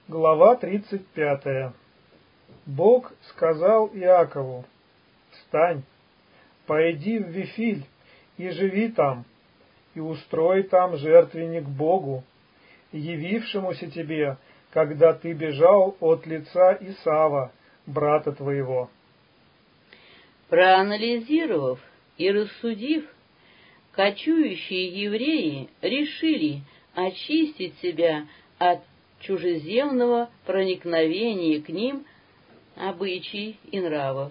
Глава 35. Бог сказал Иакову: «Встань, пойди в Вифиль и живи там, и устрой там жертвенник Богу, явившемуся тебе, когда ты бежал от лица Исава, брата твоего». Проанализировав и рассудив, кочующие евреи решили очистить себя от чужеземного проникновения к ним обычаев и нравов.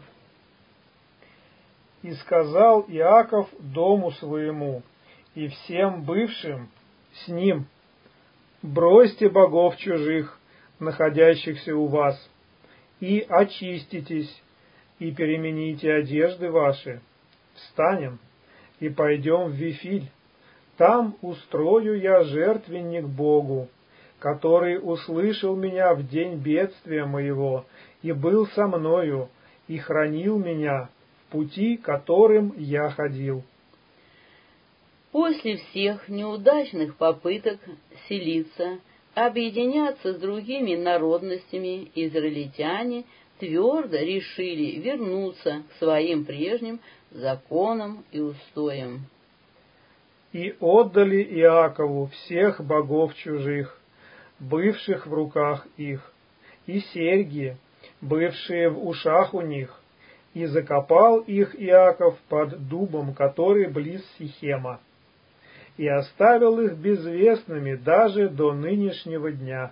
«И сказал Иаков дому своему и всем бывшим с ним: бросьте богов чужих, находящихся у вас, и очиститесь, и перемените одежды ваши. Встанем и пойдем в Вифиль, там устрою я жертвенник Богу, который услышал меня в день бедствия моего и был со мною, и хранил меня в пути, которым я ходил». После всех неудачных попыток селиться, объединяться с другими народностями, израильтяне твердо решили вернуться к своим прежним законам и устоям. «И отдали Иакову всех богов чужих, бывших в руках их, и серьги, бывшие в ушах у них, и закопал их Иаков под дубом, который близ Сихема, и оставил их безвестными даже до нынешнего дня».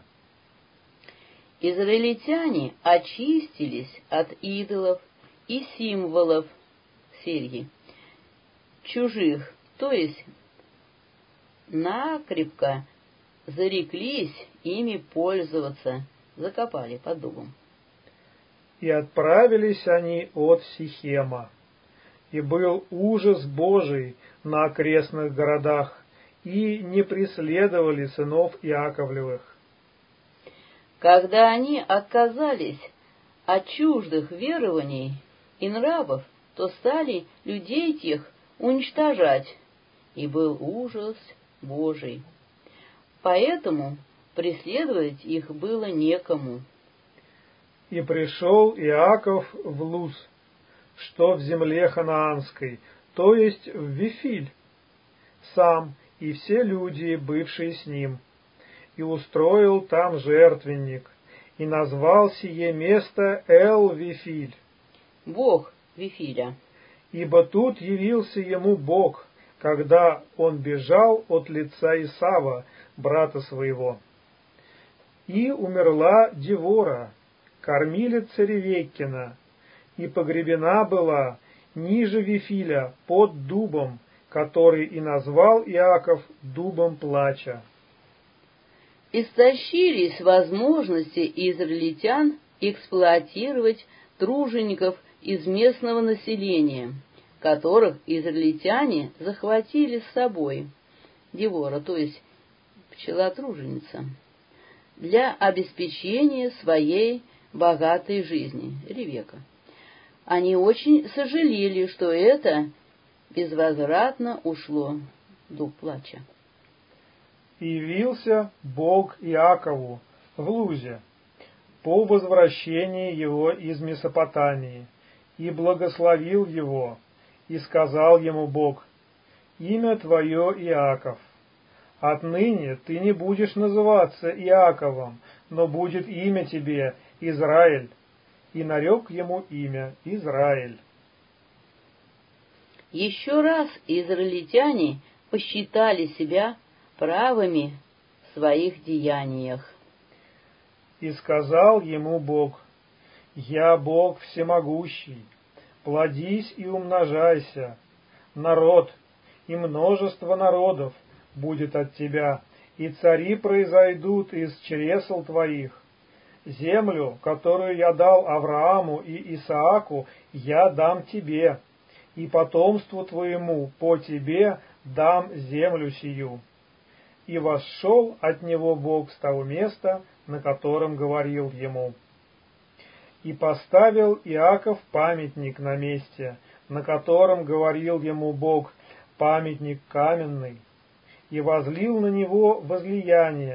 Израильтяне очистились от идолов и символов серьги чужих, то есть накрепко зареклись ими пользоваться, закопали под дубом. «И отправились они от Сихема, и был ужас Божий на окрестных городах, и не преследовали сынов Иаковлевых». Когда они отказались от чуждых верований и нравов, то стали людей тех уничтожать, и был ужас Божий. Поэтому преследовать их было некому. «И пришел Иаков в Луз, что в земле ханаанской, то есть в Вифиль, сам и все люди, бывшие с ним, и устроил там жертвенник, и назвал сие место Эл-Вифиль, Бог Вифиля, ибо тут явился ему Бог, когда он бежал от лица Исава, брата своего. И умерла Девора, кормилица Ревеккина, и погребена была ниже Вифиля под дубом, который и назвал Иаков дубом плача». истощились возможности израильтян эксплуатировать тружеников из местного населения, которых израильтяне захватили с собой, Девора, то есть пчела-труженица, для обеспечения своей богатой жизни, Ревека. Они очень сожалели, что это безвозвратно ушло, дуб плача. «И явился Бог Иакову в Лузе по возвращении его из Месопотамии, и благословил его, и сказал ему Бог: имя твое Иаков, отныне ты не будешь называться Иаковом, но будет имя тебе Израиль, и нарек ему имя Израиль». Еще раз израильтяне посчитали себя правыми в своих деяниях. «И сказал ему Бог: я Бог всемогущий, плодись и умножайся, народ и множество народов будет от тебя, и цари произойдут из чресл твоих. Землю, которую я дал Аврааму и Исааку, я дам тебе, и потомству твоему по тебе дам землю сию». И восшел от него Бог с того места, на котором говорил ему. И поставил Иаков памятник на месте, на котором говорил ему Бог, памятник каменный, и возлил на него возлияние,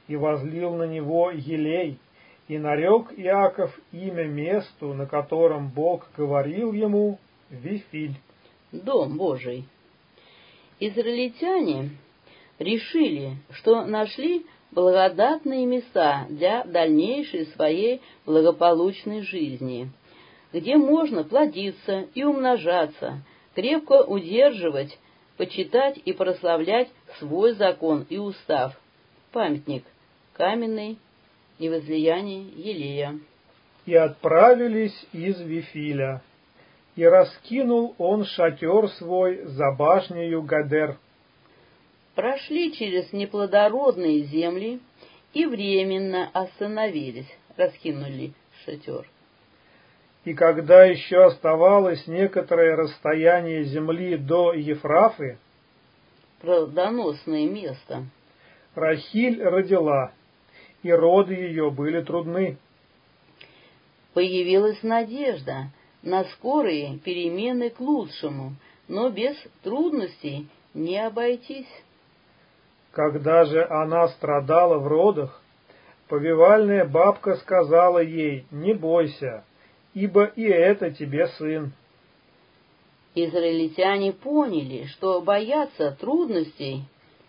и возлил на него елей, и нарек Иаков имя месту, на котором Бог говорил ему, Вифиль. Дом Божий. Израильтяне решили, что нашли благодатные места для дальнейшей своей благополучной жизни, где можно плодиться и умножаться, крепко удерживать, почитать и прославлять свой закон и устав. Памятник каменный и возлияние елея. И отправились из Вифиля, и раскинул он шатер свой за башнею Гадер. Прошли через неплодородные земли и временно остановились, раскинули шатер. И когда еще оставалось некоторое расстояние земли до Ефрафы, Плодоносное место, Рахиль родила, и роды ее были трудны. появилась надежда на скорые перемены к лучшему, но без трудностей не обойтись. Когда же она страдала в родах, повивальная бабка сказала ей: «Не бойся, ибо и это тебе сын». Израильтяне поняли, что бояться трудностей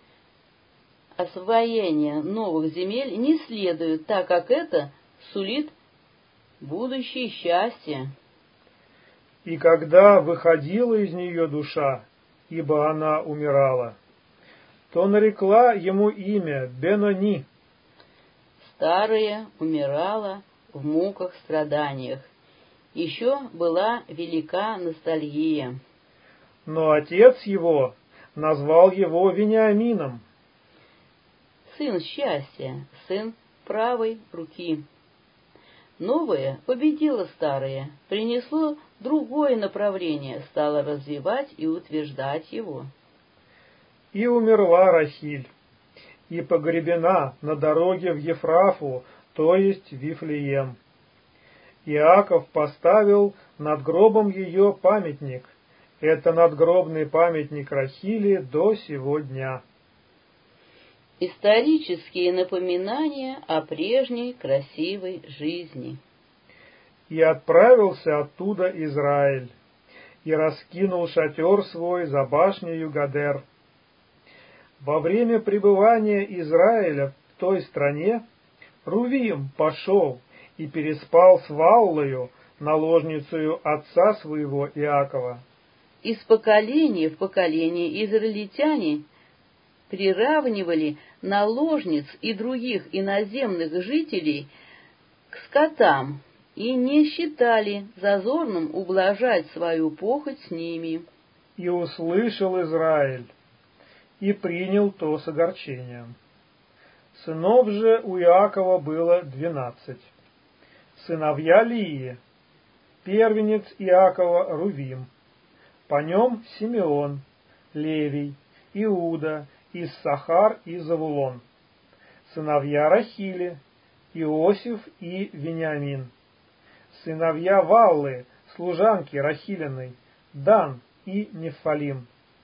освоения новых земель не следует, так как это сулит будущее счастье. И когда выходила из нее душа, ибо она умирала, то нарекла ему имя Бенони. Старая умирала в муках страданиях. Еще была велика ностальгия. Но отец его назвал его Вениамином. Сын счастья, сын правой руки. Новое победило старое, принесло другое направление, стало развивать и утверждать его. И умерла Рахиль, и погребена на дороге в Ефрафу, то есть Вифлеем. Иаков поставил над гробом ее памятник. Это надгробный памятник Рахили до сего дня. Исторические напоминания о прежней красивой жизни. И отправился оттуда Израиль, и раскинул шатер свой за башнею Гадер. Во время пребывания Израиля в той стране Рувим пошел и переспал с Валлою, наложницею отца своего Иакова. Из поколения в поколение израильтяне приравнивали наложниц и других иноземных жителей к скотам и не считали зазорным ублажать свою похоть с ними. И услышал Израиль, и принял то с огорчением. Сынов же у Иакова было 12. Сыновья Лии, первенец Иакова Рувим, по нем Симеон, Левий, Иуда, Иссахар и Завулон. Сыновья Рахили, Иосиф и Вениамин. Сыновья Валлы, служанки Рахилиной, Дан и Нефалим.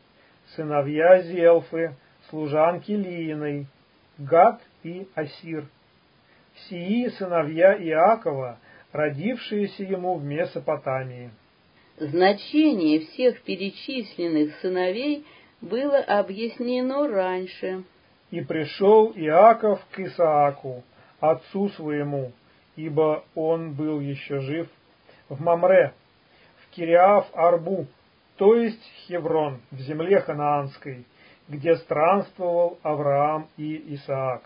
Сыновья Зелфы, служанки Лииной, Гад и Асир. Сии сыновья Иакова, родившиеся ему в Месопотамии. Значение всех перечисленных сыновей было объяснено раньше. И пришел Иаков к Исааку, отцу своему, ибо он был еще жив, в Мамре, в Кириаф-Арбу, то есть Хеврон, в земле ханаанской, где странствовал Авраам и Исаак.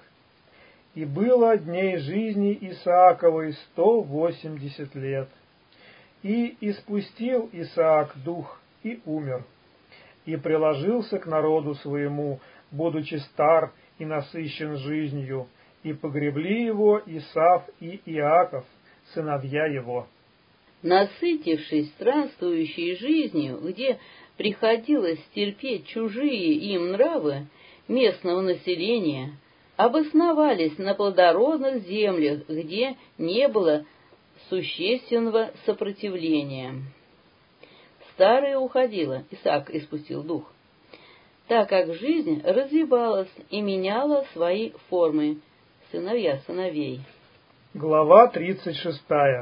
И было дней жизни Исааковой 180 лет. И испустил Исаак дух и умер, и приложился к народу своему, будучи стар и насыщен жизнью, и погребли его Исав и Иаков, сыновья его. Насытившись странствующей жизнью, где приходилось терпеть чужие им нравы местного населения, обосновались на плодородных землях, где не было существенного сопротивления. Старое уходило, Исаак испустил дух, так как жизнь развивалась и меняла свои формы. сыновья сыновей. Глава 36.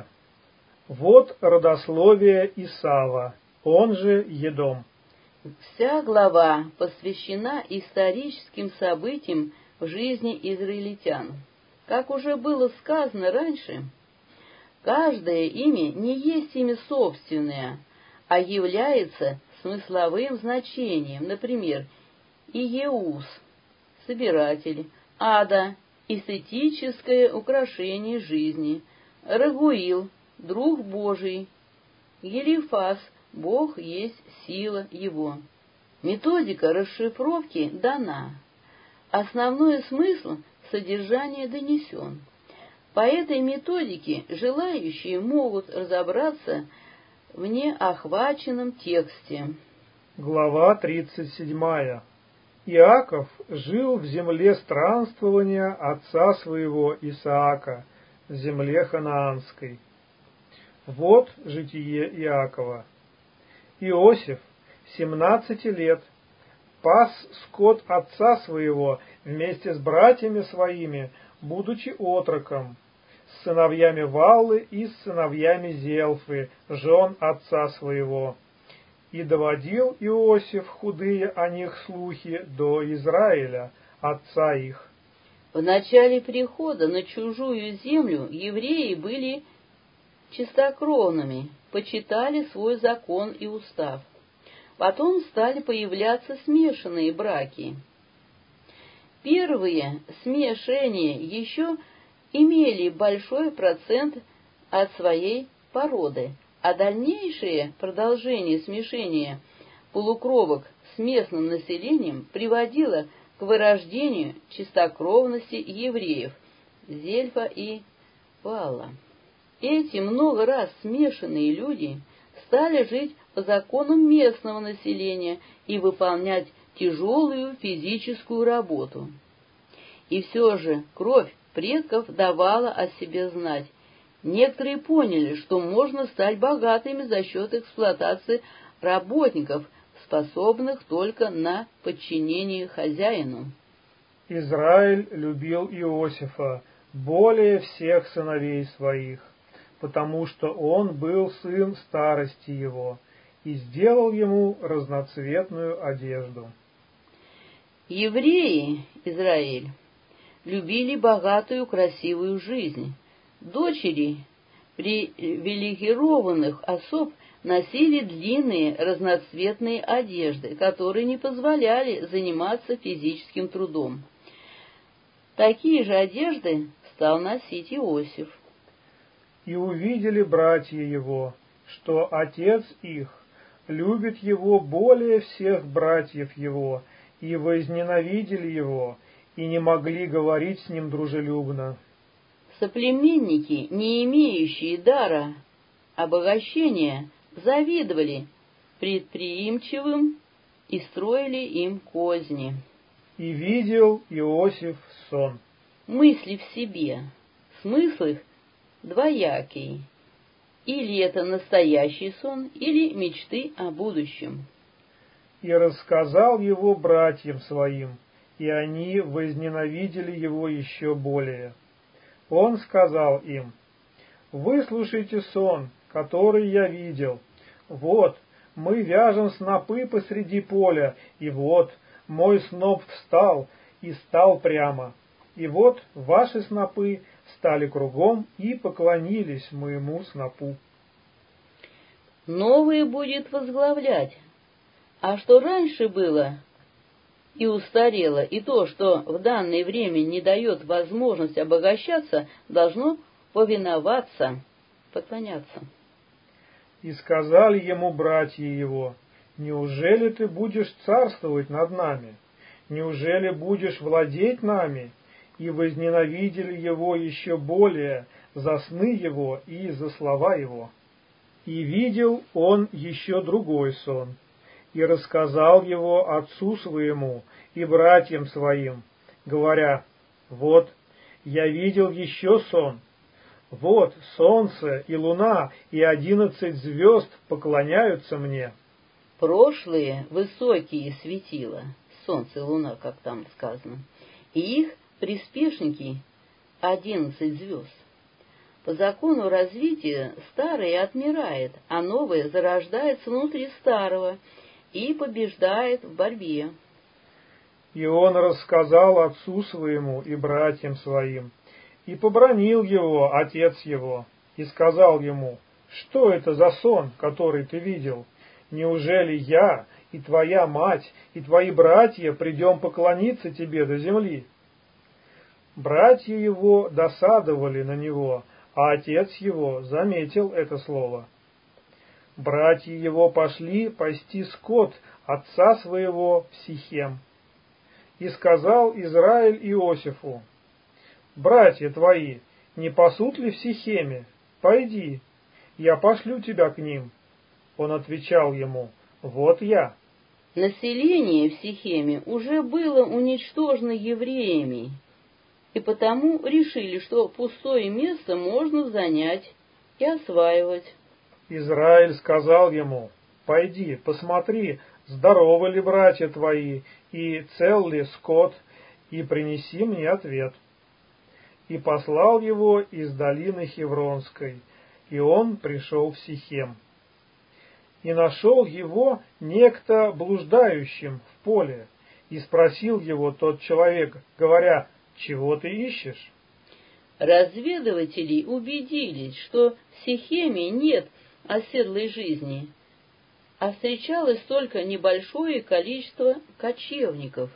Вот родословие Исава, он же Едом. Вся глава посвящена историческим событиям в жизни израильтян. Как уже было сказано раньше, каждое имя не есть имя собственное, а является смысловым значением. Например, Иеус – собиратель, Ада – эстетическое украшение жизни, Рагуил – друг Божий, Елифас – Бог есть сила его. Методика расшифровки дана. Основной смысл содержания донесен. По этой методике желающие могут разобраться в неохваченном тексте. Глава 37. Иаков жил в земле странствования отца своего Исаака, в земле ханаанской. Вот житие Иакова. Иосиф, 17 лет, пас скот отца своего вместе с братьями своими, будучи отроком, с сыновьями Валлы и с сыновьями Зелфы, жен отца своего. И доводил Иосиф худые о них слухи до Израиля, отца их. В начале прихода на чужую землю евреи были чистокровными, почитали свой закон и устав. Потом стали появляться смешанные браки. Первые смешения еще имели большой процент от своей породы, а дальнейшее продолжение смешения полукровок с местным населением приводило к вырождению чистокровности евреев Зельфа и Валла. Эти много раз смешанные люди стали жить по законам местного населения и выполнять тяжелую физическую работу. И все же кровь предков давала о себе знать. Некоторые поняли, что можно стать богатыми за счет эксплуатации работников, способных только на подчинение хозяину. Израиль любил Иосифа более всех сыновей своих, потому что он был сын старости его, и сделал ему разноцветную одежду. Евреи, Израиль, любили богатую красивую жизнь. Дочери привилегированных особ носили длинные разноцветные одежды, которые не позволяли заниматься физическим трудом. Такие же одежды стал носить Иосиф. И увидели братья его, что отец их любит его более всех братьев его, и возненавидели его, и не могли говорить с ним дружелюбно. Соплеменники, не имеющие дара обогащения, завидовали предприимчивым и строили им козни. И видел Иосиф сон. Мысли в себе, смысл их двоякий. Или это настоящий сон, или мечты о будущем. И рассказал его братьям своим, и они возненавидели его еще более. Он сказал им: «Выслушайте сон, который я видел. Вот, мы вяжем снопы посреди поля, и вот, мой сноп встал и стал прямо. И вот ваши снопы стали кругом и поклонились моему снопу». Новое будет возглавлять. А что раньше было и устарело, и то, что в данное время не дает возможность обогащаться, должно повиноваться, поклоняться. И сказали ему братья его: «Неужели ты будешь царствовать над нами? Неужели будешь владеть нами?» И возненавидели его еще более за сны его и за слова его. И видел он еще другой сон, и рассказал его отцу своему и братьям своим, говоря: «Вот, я видел еще сон. Вот солнце и луна и 11 звезд поклоняются мне». Прошлые высокие светила, солнце и луна, как там сказано, и их приспешники 11 звезд. По закону развития старое отмирает, а новое зарождается внутри старого и побеждает в борьбе. И он рассказал отцу своему и братьям своим, и побранил его отец его, и сказал ему: «Что это за сон, который ты видел? Неужели я и твоя мать и твои братья придем поклониться тебе до земли?» Братья его досадовали на него, а отец его заметил это слово. Братья его пошли пасти скот отца своего в Сихем. И сказал Израиль Иосифу: «Братья твои не пасут ли в Сихеме? Пойди, я пошлю тебя к ним». Он отвечал ему: «Вот я». Население в Сихеме уже было уничтожено евреями, и потому решили, что пустое место можно занять и осваивать. Израиль сказал ему: «Пойди, посмотри, здоровы ли братья твои, и цел ли скот, и принеси мне ответ». И послал его из долины Хевронской, и он пришел в Сихем. И нашел его некто блуждающим в поле, и спросил его тот человек, говоря: «Чего ты ищешь?» Разведыватели убедились, что в Сихеме нет оседлой жизни, а встречалось только небольшое количество кочевников.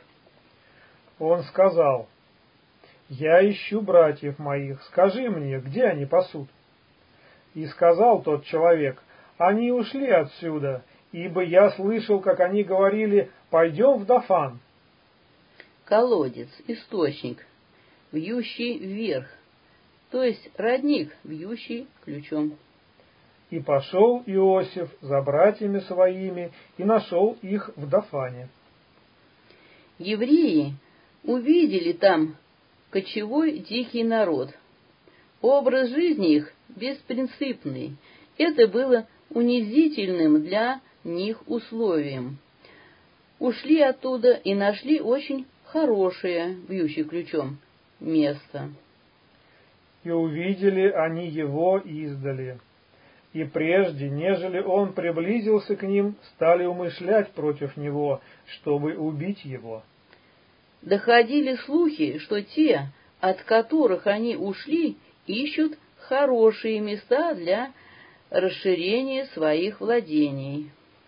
Он сказал: «Я ищу братьев моих, скажи мне, где они пасут?» И сказал тот человек: «Они ушли отсюда, ибо я слышал, как они говорили: пойдем в Дафан». Колодец, источник, вьющий вверх, то есть родник, вьющий ключом. И пошел Иосиф за братьями своими и нашел их в Дафане. Евреи увидели там кочевой дикий народ. Образ жизни их беспринципный. Это было унизительным для них условием. Ушли оттуда и нашли очень хорошее, бьющее ключом, место. И увидели они его издали. И прежде, нежели он приблизился к ним, стали умышлять против него, чтобы убить его. Доходили слухи, что те, от которых они ушли, ищут хорошие места для расширения своих владений.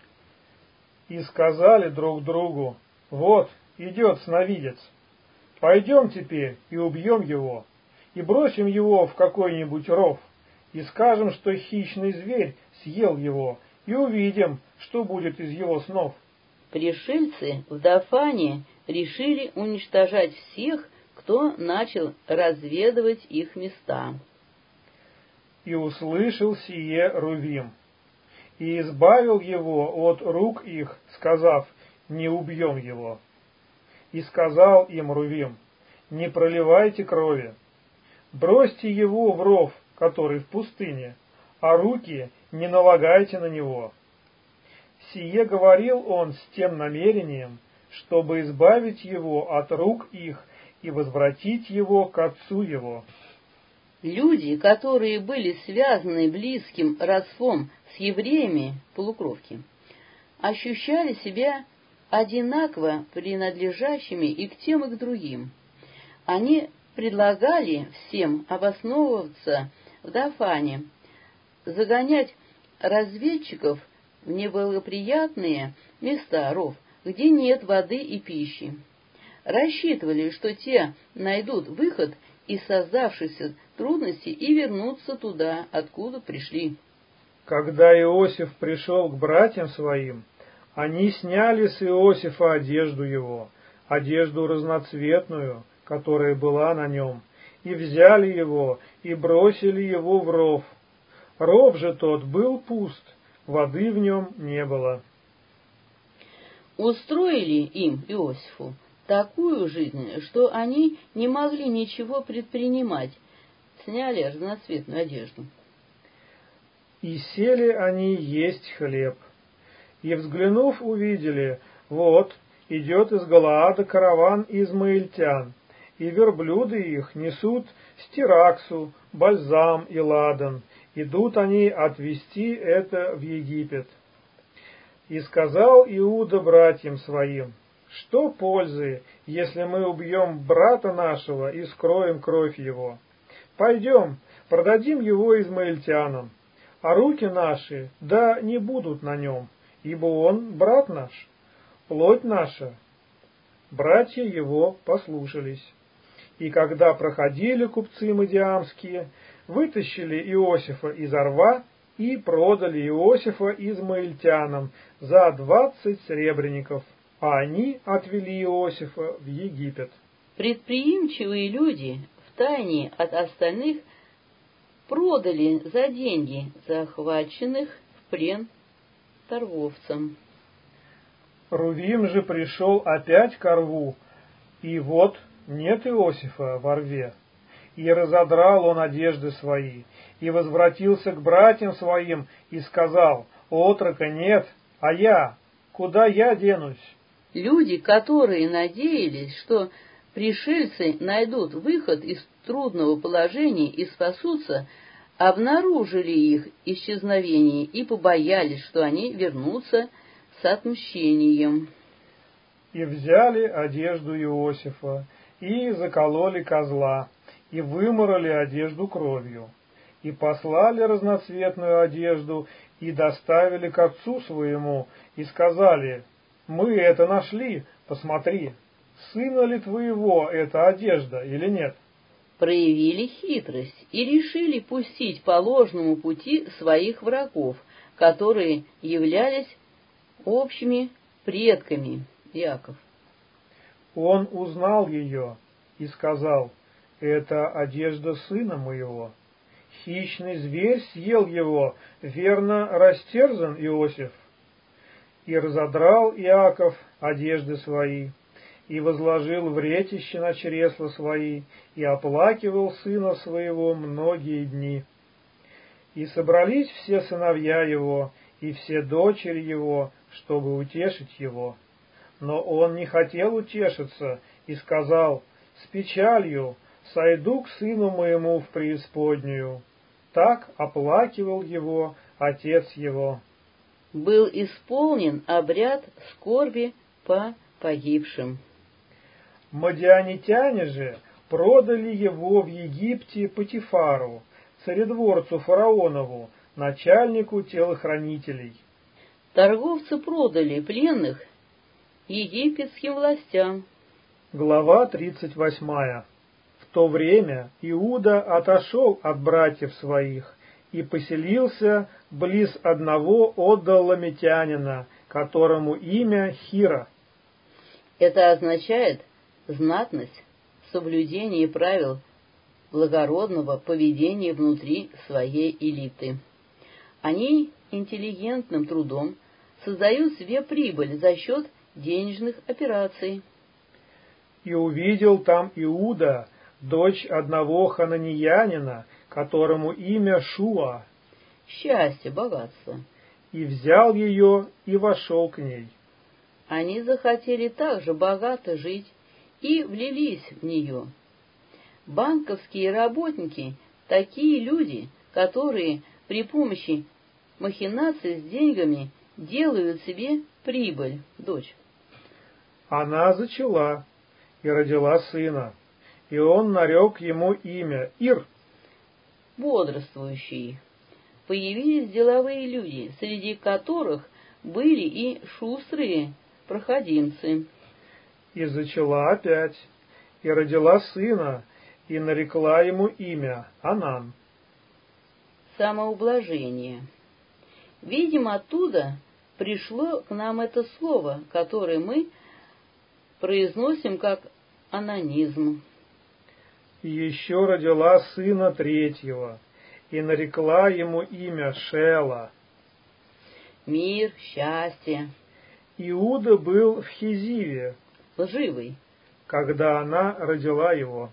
И сказали друг другу: «Вот, идет сновидец. Пойдем теперь и убьем его, и бросим его в какой-нибудь ров, и скажем, что хищный зверь съел его, и увидим, что будет из его снов». Пришельцы в Дафане решили уничтожать всех, кто начал разведывать их места. И услышал сие Рувим, и избавил его от рук их, сказав: «Не убьем его». И сказал им Рувим: «Не проливайте крови, бросьте его в ров, который в пустыне, а руки не налагайте на него». Сие говорил он с тем намерением, чтобы избавить его от рук их и возвратить его к отцу его. Люди, которые были связаны близким родством с евреями, полукровки, ощущали себя одинаково принадлежащими и к тем, и к другим. Они предлагали всем обосновываться в Дафане, загонять разведчиков в неблагоприятные места ров, где нет воды и пищи. Рассчитывали, что те найдут выход из создавшихся трудностей и вернутся туда, откуда пришли. Когда Иосиф пришел к братьям своим, они сняли с Иосифа одежду его, одежду разноцветную, которая была на нем, и взяли его, и бросили его в ров. Ров же тот был пуст, воды в нем не было. Устроили им, Иосифу, такую жизнь, что они не могли ничего предпринимать, сняли разноцветную одежду. И сели они есть хлеб. И, взглянув, увидели: вот, идет из Галаада караван измаильтян, и верблюды их несут стираксу, бальзам и ладан. Идут они отвезти это в Египет. И сказал Иуда братьям своим: что пользы, если мы убьем брата нашего и скроем кровь его? Пойдем, продадим его измаильтянам, а руки наши да не будут на нем, ибо он брат наш, плоть наша. Братья его послушались. И когда проходили купцы мадиамские, вытащили Иосифа из рва и продали Иосифа измаильтянам за 20 сребреников, а они отвели Иосифа в Египет. Предприимчивые люди втайне от остальных продали за деньги захваченных в плен торговцам. Рувим же пришел опять ко рву, и вот нет Иосифа во рве. И разодрал он одежды свои, и возвратился к братьям своим, и сказал: отрока нет, а я, куда я денусь? Люди, которые надеялись, что пришельцы найдут выход из трудного положения и спасутся, обнаружили их исчезновение и побоялись, что они вернутся с отмщением. И взяли одежду Иосифа, и закололи козла, и выморали одежду кровью, и послали разноцветную одежду, и доставили к отцу своему, и сказали: мы это нашли, посмотри, сына ли твоего эта одежда или нет? Проявили хитрость и решили пустить по ложному пути своих врагов, которые являлись общими предками. Иаков. Он узнал ее и сказал: это одежда сына моего. Хищный зверь съел его, верно, растерзан Иосиф. И разодрал Иаков одежды свои, и возложил вретище на чресла свои, и оплакивал сына своего многие дни. И собрались все сыновья его, и все дочери его, чтобы утешить его. Но он не хотел утешиться, и сказал: с печалью сойду к сыну моему в преисподнюю. Так оплакивал его отец его. Был исполнен обряд скорби по погибшим. Мадианитяне же продали его в Египте Потифару, царедворцу фараонову, начальнику телохранителей. Торговцы продали пленных египетским властям. Глава 38. В то время Иуда отошел от братьев своих и поселился близ одного одолламитянина, которому имя Хира. Это означает знатность, соблюдение правил благородного поведения внутри своей элиты. Они интеллигентным трудом создают себе прибыль за счет денежных операций. И увидел там Иуда дочь одного хананеянина, которому имя Шуа. Счастье, богатство. И взял ее и вошел к ней. Они захотели также богато жить и влились в нее. Банковские работники – такие люди, которые при помощи махинаций с деньгами делают себе прибыль, дочь. Она зачала и родила сына, и он нарек ему имя Ир. Бодрствующие. Появились деловые люди, среди которых были и шустрые проходимцы. И зачала опять, и родила сына, и нарекла ему имя Анан. Самоублажение. Видимо, оттуда пришло к нам это слово, которое мы произносим как анонизм. И еще родила сына третьего, и нарекла ему имя Шела. Мир, счастье. Иуда был в Хизиве, Лживый. когда она родила его.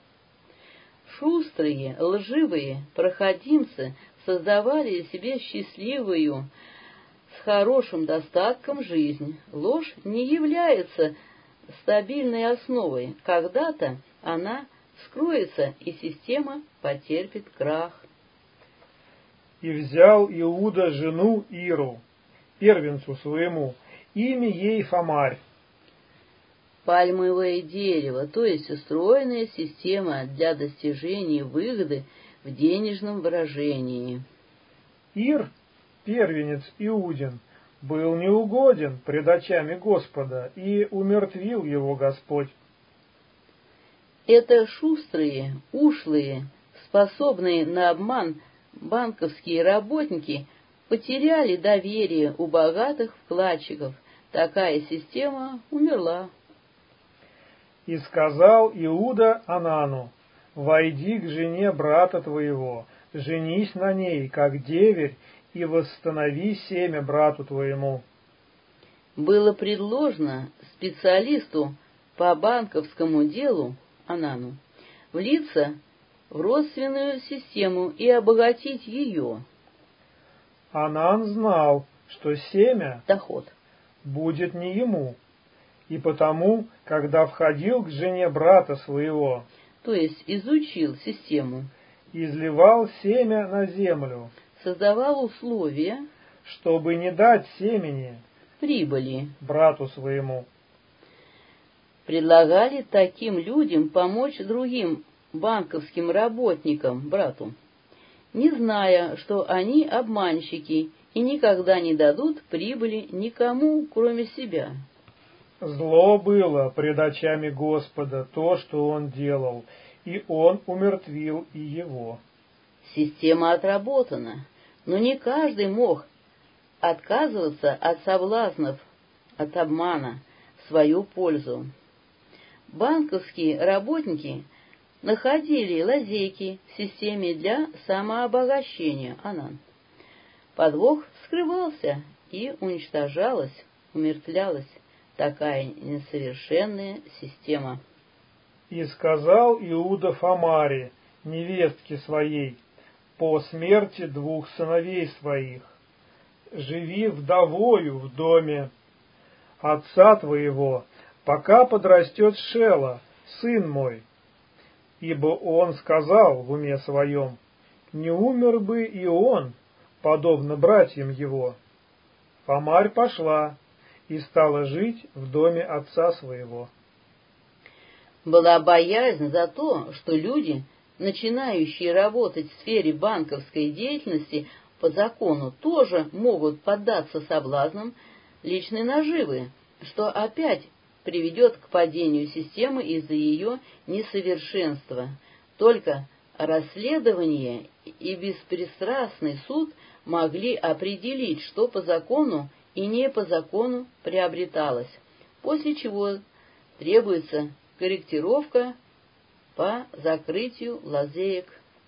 Шустрые, лживые проходимцы создавали себе счастливую, с хорошим достатком жизнь. Ложь не является стабильной основой. Когда-то она скроется, и система потерпит крах. И взял Иуда жену Иру, первенцу своему, имя ей Фамарь. Пальмовое дерево, то есть устроенная система для достижения выгоды в денежном выражении. Ир, первенец Иудин, был неугоден пред очами Господа, и умертвил его Господь. Это шустрые, ушлые, способные на обман банковские работники потеряли доверие у богатых вкладчиков. Такая система умерла. И сказал Иуда Анану: «Войди к жене брата твоего, женись на ней, как деверь, и восстанови семя брату твоему». Было предложено специалисту по банковскому делу Анану влиться в родственную систему и обогатить ее. Анан знал, что семя Доход. будет не ему, и потому, когда входил к жене брата своего, То есть изучил систему, изливал семя на землю, создавал условия чтобы не дать семени прибыли. брату своему. Предлагали таким людям помочь другим банковским работникам, брату, не зная, что они обманщики и никогда не дадут прибыли никому, кроме себя. Зло было пред очами Господа то, что он делал, и он умертвил и его. Система отработана, но не каждый мог отказываться от соблазнов, от обмана в свою пользу. Банковские работники находили лазейки в системе для самообогащения Анан. Подвох скрывался, и уничтожалась, умертвлялась такая несовершенная система. И сказал Иуда Фамаре, невестке своей, по смерти двух сыновей своих: «Живи вдовою в доме отца твоего, пока подрастет Шела, сын мой». Ибо он сказал в уме своем: «Не умер бы и он, подобно братьям его». Фамарь пошла и стала жить в доме отца своего. Была боязнь за то, что люди, начинающие работать в сфере банковской деятельности по закону, тоже могут поддаться соблазнам личной наживы, что опять приведет к падению системы из-за ее несовершенства. Только расследование и беспристрастный суд могли определить, что по закону и не по закону приобреталось, после чего требуется корректировка по закрытию лазеек.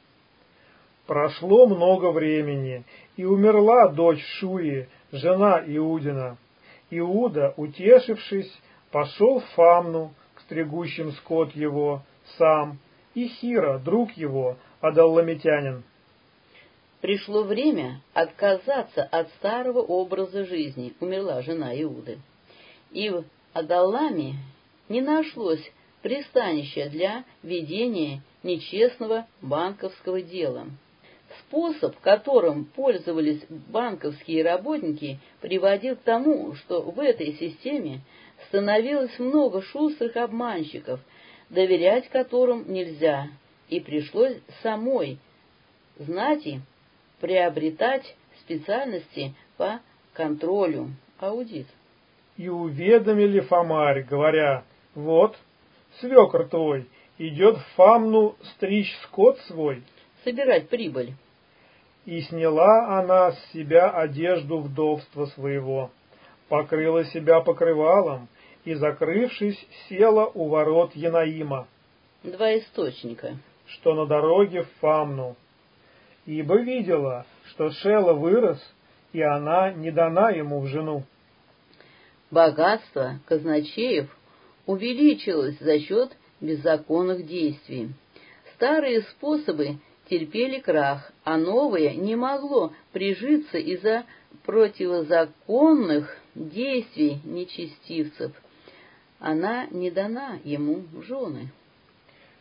Прошло много времени, и умерла дочь Шуи, жена Иудина. Иуда, утешившись, пошел в Фамну к стригущим скот его сам, и Хира, друг его, адалламитянин. Пришло время отказаться от старого образа жизни, умерла жена Иуды. И в Адалламе не нашлось пристанища для ведения нечестного банковского дела. Способ, которым пользовались банковские работники, приводил к тому, что в этой системе становилось много шустрых обманщиков, доверять которым нельзя, и пришлось самой знати приобретать специальности по контролю, аудит. И уведомили Фамарь, говоря: «Вот, свекор твой идет в Фамну стричь скот свой». Собирать прибыль. И сняла она с себя одежду вдовства своего, покрыла себя покрывалом, и, закрывшись, села у ворот Янаима, Два источника. что на дороге в Фамну. Ибо видела, что Шела вырос, и она не дана ему в жену. Богатство казначеев увеличилось за счет беззаконных действий. Старые способы терпели крах, а новое не могло прижиться из-за противозаконных действий нечестивцев. Она не дана ему в жены.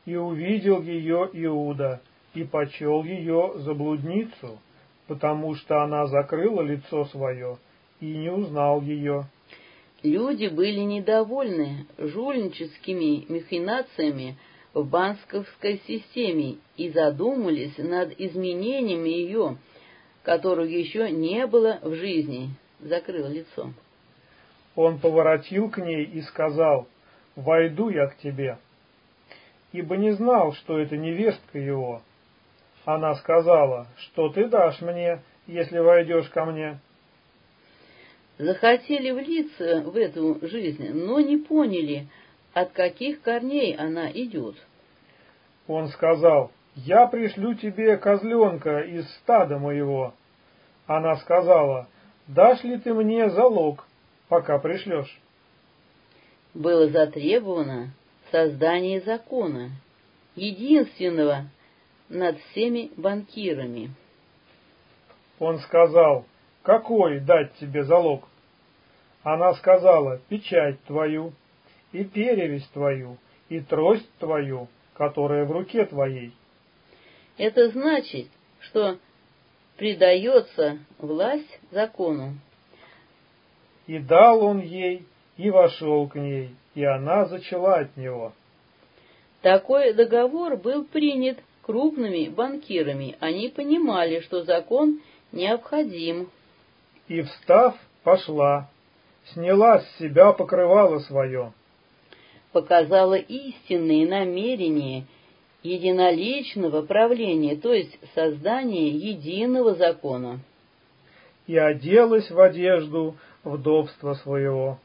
И увидел ее Иуда, и почел ее за блудницу, потому что она закрыла лицо свое, и не узнал ее. Люди были недовольны жульническими махинациями в банковской системе и задумались над изменением ее, которого еще не было в жизни. Закрыл лицо. Он поворотил к ней и сказал: «Войду я к тебе», ибо не знал, что это невестка его. Она сказала: «Что ты дашь мне, если войдешь ко мне?» Захотели влиться в эту жизнь, но не поняли, от каких корней она идет. Он сказал: «Я пришлю тебе козленка из стада моего». Она сказала: «Дашь ли ты мне залог, пока пришлешь?» Было затребовано создание закона, единственного над всеми банкирами. Он сказал: «Какой дать тебе залог?» Она сказала: «Печать твою, и перевесь твою, и трость твою, которая в руке твоей». Это значит, что придается власть закону. И дал он ей, и вошел к ней, и она зачала от него. Такой договор был принят крупными банкирами. Они понимали, что закон необходим. И, встав, пошла, сняла с себя покрывало свое. Показала истинные намерения единоличного правления, то есть создания единого закона. И оделась в одежду вдовства своего.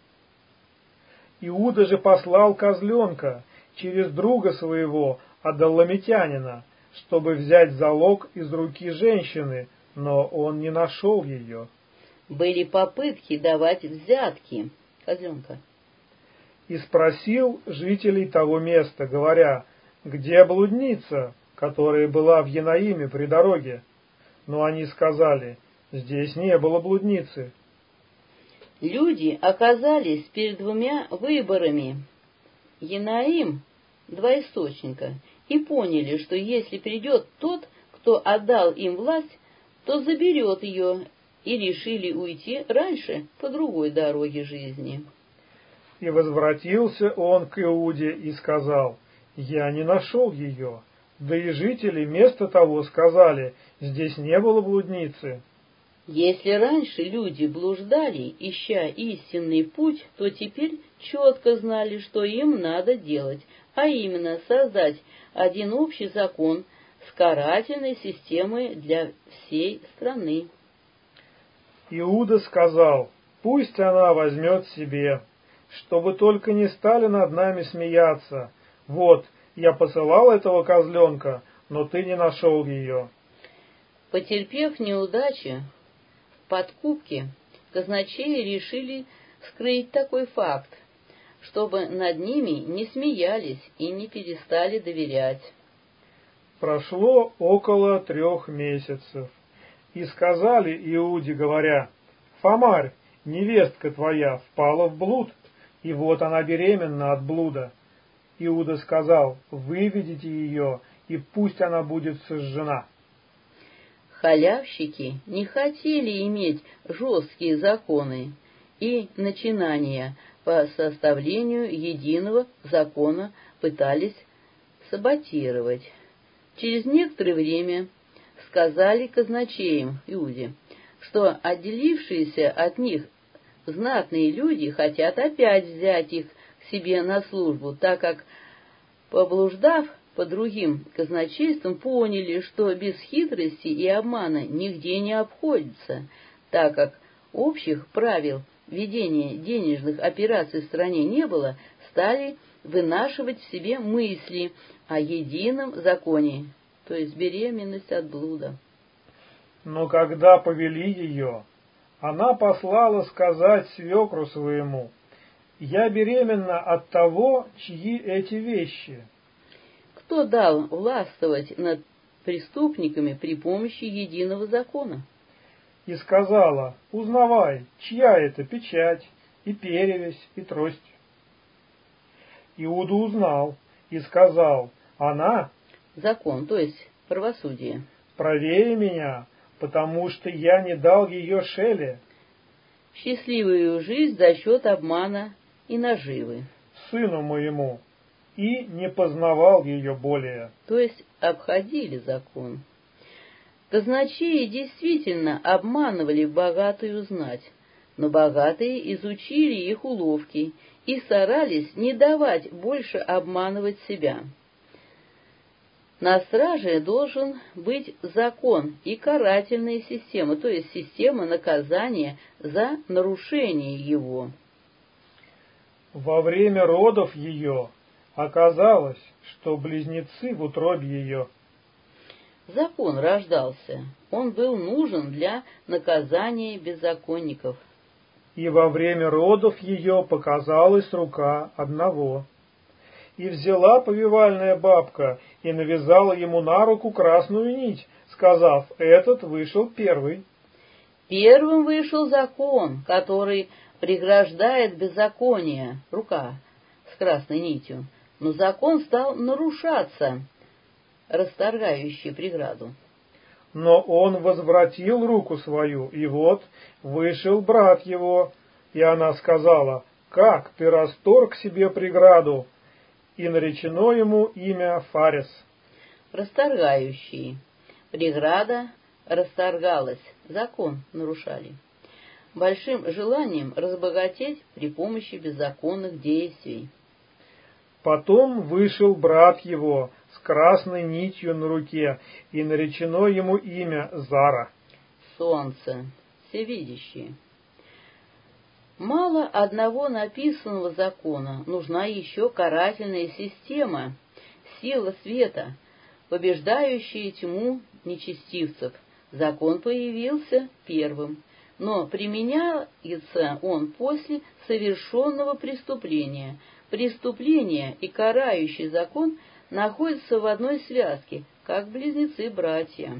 Иуда же послал козленка через друга своего, Адалламитянина, чтобы взять залог из руки женщины, но он не нашел ее. Были попытки давать взятки козленка. И спросил жителей того места, говоря: «Где блудница, которая была в Янаиме при дороге?» Но они сказали: «Здесь не было блудницы». Люди оказались перед двумя выборами. Янаим — два источника, и поняли, что если придет тот, кто отдал им власть, то заберет ее, и решили уйти раньше по другой дороге жизни. И возвратился он к Иуде и сказал: «Я не нашел ее». Да и жители места того сказали: «Здесь не было блудницы». Если раньше люди блуждали, ища истинный путь, то теперь четко знали, что им надо делать, а именно создать один общий закон с карательной системой для всей страны. Иуда сказал: «Пусть она возьмет себе, чтобы только не стали над нами смеяться. Вот, я посылал этого козленка, но ты не нашел ее». Потерпев неудачи в подкупке, казначеи решили скрыть такой факт, чтобы над ними не смеялись и не перестали доверять. Прошло около 3 месяцев, и сказали Иуде, говоря: «Фомарь, невестка твоя, впала в блуд, и вот она беременна от блуда». Иуда сказал: «Выведите ее, и пусть она будет сожжена». Халявщики не хотели иметь жесткие законы и начинания по составлению единого закона пытались саботировать. Через некоторое время сказали казначеям Иуде, что отделившиеся от них знатные люди хотят опять взять их к себе на службу, так как, поблуждав по другим казначействам, поняли, что без хитрости и обмана нигде не обходится, так как общих правил ведения денежных операций в стране не было, стали вынашивать в себе мысли о едином законе, то есть беременность от блуда. Но когда повели ее, она послала сказать свекру своему: «Я беременна от того, чьи эти вещи». Кто дал властвовать над преступниками при помощи единого закона? И сказала: «Узнавай, чья это печать, и перевесь, и трость». Иуда узнал и сказал: Она закон, то есть правосудие, правее меня, потому что я не дал ее Шеле, счастливую жизнь за счет обмана и наживы, сыну моему, и не познавал ее более. то есть обходили закон. Казначеи действительно обманывали богатую знать, но богатые изучили их уловки и старались не давать больше обманывать себя. На страже должен быть закон и карательная система, то есть система наказания за нарушение его. Во время родов ее оказалось, что близнецы в утробе ее. Закон рождался, он был нужен для наказания беззаконников. И во время родов ее показалась рука одного. И взяла повивальная бабка и навязала ему на руку красную нить, сказав: «Этот вышел первый». Первым вышел закон, который преграждает беззаконие, рука с красной нитью, но закон стал нарушаться, расторгающий преграду. Но он возвратил руку свою, и вот вышел брат его, и она сказала: «Как ты расторг себе преграду?» И наречено ему имя Фарес. Расторгающий. Преграда расторгалась, закон нарушали. Большим желанием разбогатеть при помощи беззаконных действий. Потом вышел брат его с красной нитью на руке, и наречено ему имя Зара. Солнце, всевидящее. Мало одного написанного закона, нужна еще карательная система, сила света, побеждающая тьму нечестивцев. Закон появился первым, но применяется он после совершенного преступления. Преступление и карающий закон находятся в одной связке, как близнецы-братья.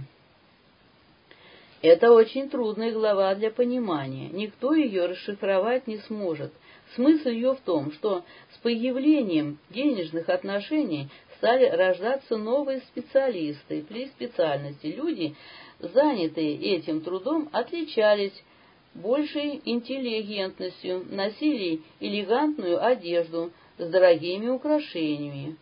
Это очень трудная глава для понимания, никто ее расшифровать не сможет. Смысл ее в том, что с появлением денежных отношений стали рождаться новые специалисты при специальности. Люди, занятые этим трудом, отличались большей интеллигентностью, носили элегантную одежду с дорогими украшениями.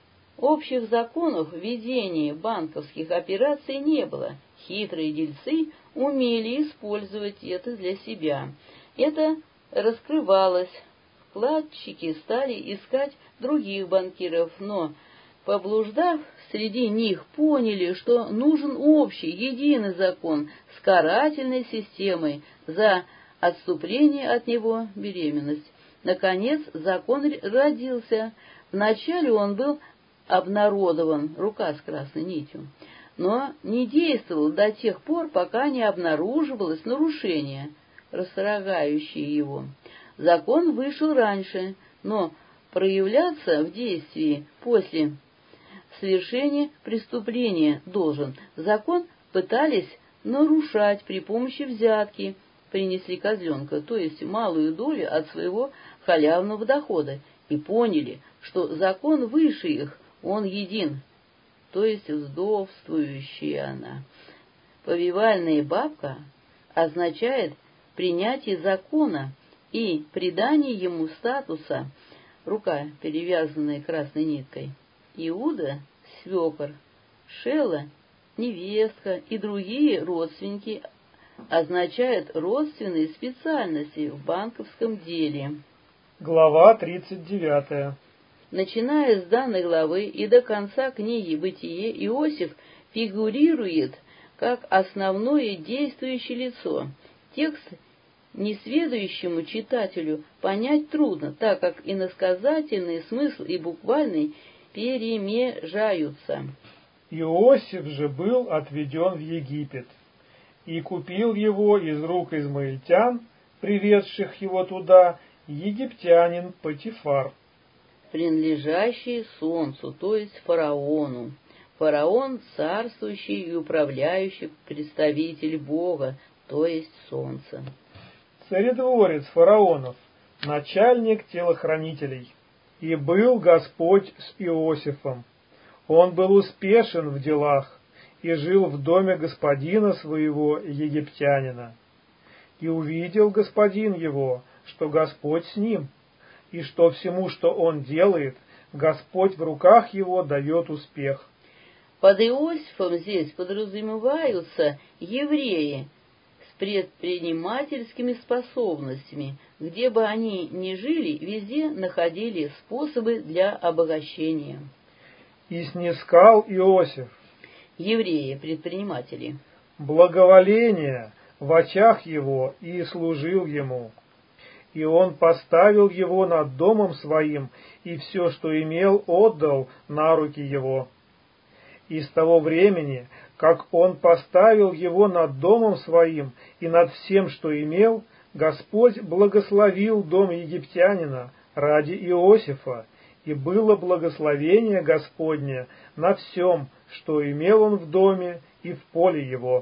Общих законов ведения банковских операций не было. Хитрые дельцы умели использовать это для себя. Это раскрывалось. Вкладчики стали искать других банкиров, но, поблуждав среди них, поняли, что нужен общий, единый закон с карательной системой за отступление от него беременность. Наконец, закон родился. Вначале он был обнародован, рука с красной нитью, но не действовал до тех пор, пока не обнаруживалось нарушение, расторгающее его. Закон вышел раньше, но проявляться в действии после совершения преступления должен. Закон пытались нарушать при помощи взятки, принесли козленка, то есть малую долю от своего халявного дохода, и поняли, что закон выше их, он един, то есть вдовствующая она. Повивальная бабка означает принятие закона и придание ему статуса, рука, перевязанная красной ниткой. Иуда — свекор, Шела — невестка и другие родственники означают родственные специальности в банковском деле. Глава 39. Начиная с данной главы и до конца книги «Бытие» Иосиф фигурирует как основное действующее лицо. Текст несведущему читателю понять трудно, так как иносказательный смысл и буквальный перемежаются. Иосиф же был отведен в Египет, и купил его из рук измаильтян, приведших его туда, египтянин Потифар, принадлежащий солнцу, то есть фараону. Фараон — царствующий и управляющий представитель Бога, то есть солнца. Царедворец фараонов, начальник телохранителей. И был Господь с Иосифом. Он был успешен в делах и жил в доме господина своего, египтянина. И увидел господин его, что Господь с ним, и что всему, что он делает, Господь в руках его дает успех. Под Иосифом здесь подразумеваются евреи с предпринимательскими способностями. Где бы они ни жили, везде находили способы для обогащения. И снискал Иосиф, евреи-предприниматели, благоволение в очах его и служил ему. И он поставил его над домом своим, и все, что имел, отдал на руки его. И с того времени, как он поставил его над домом своим и над всем, что имел, Господь благословил дом египтянина ради Иосифа, и было благословение Господне на всем, что имел он в доме и в поле его.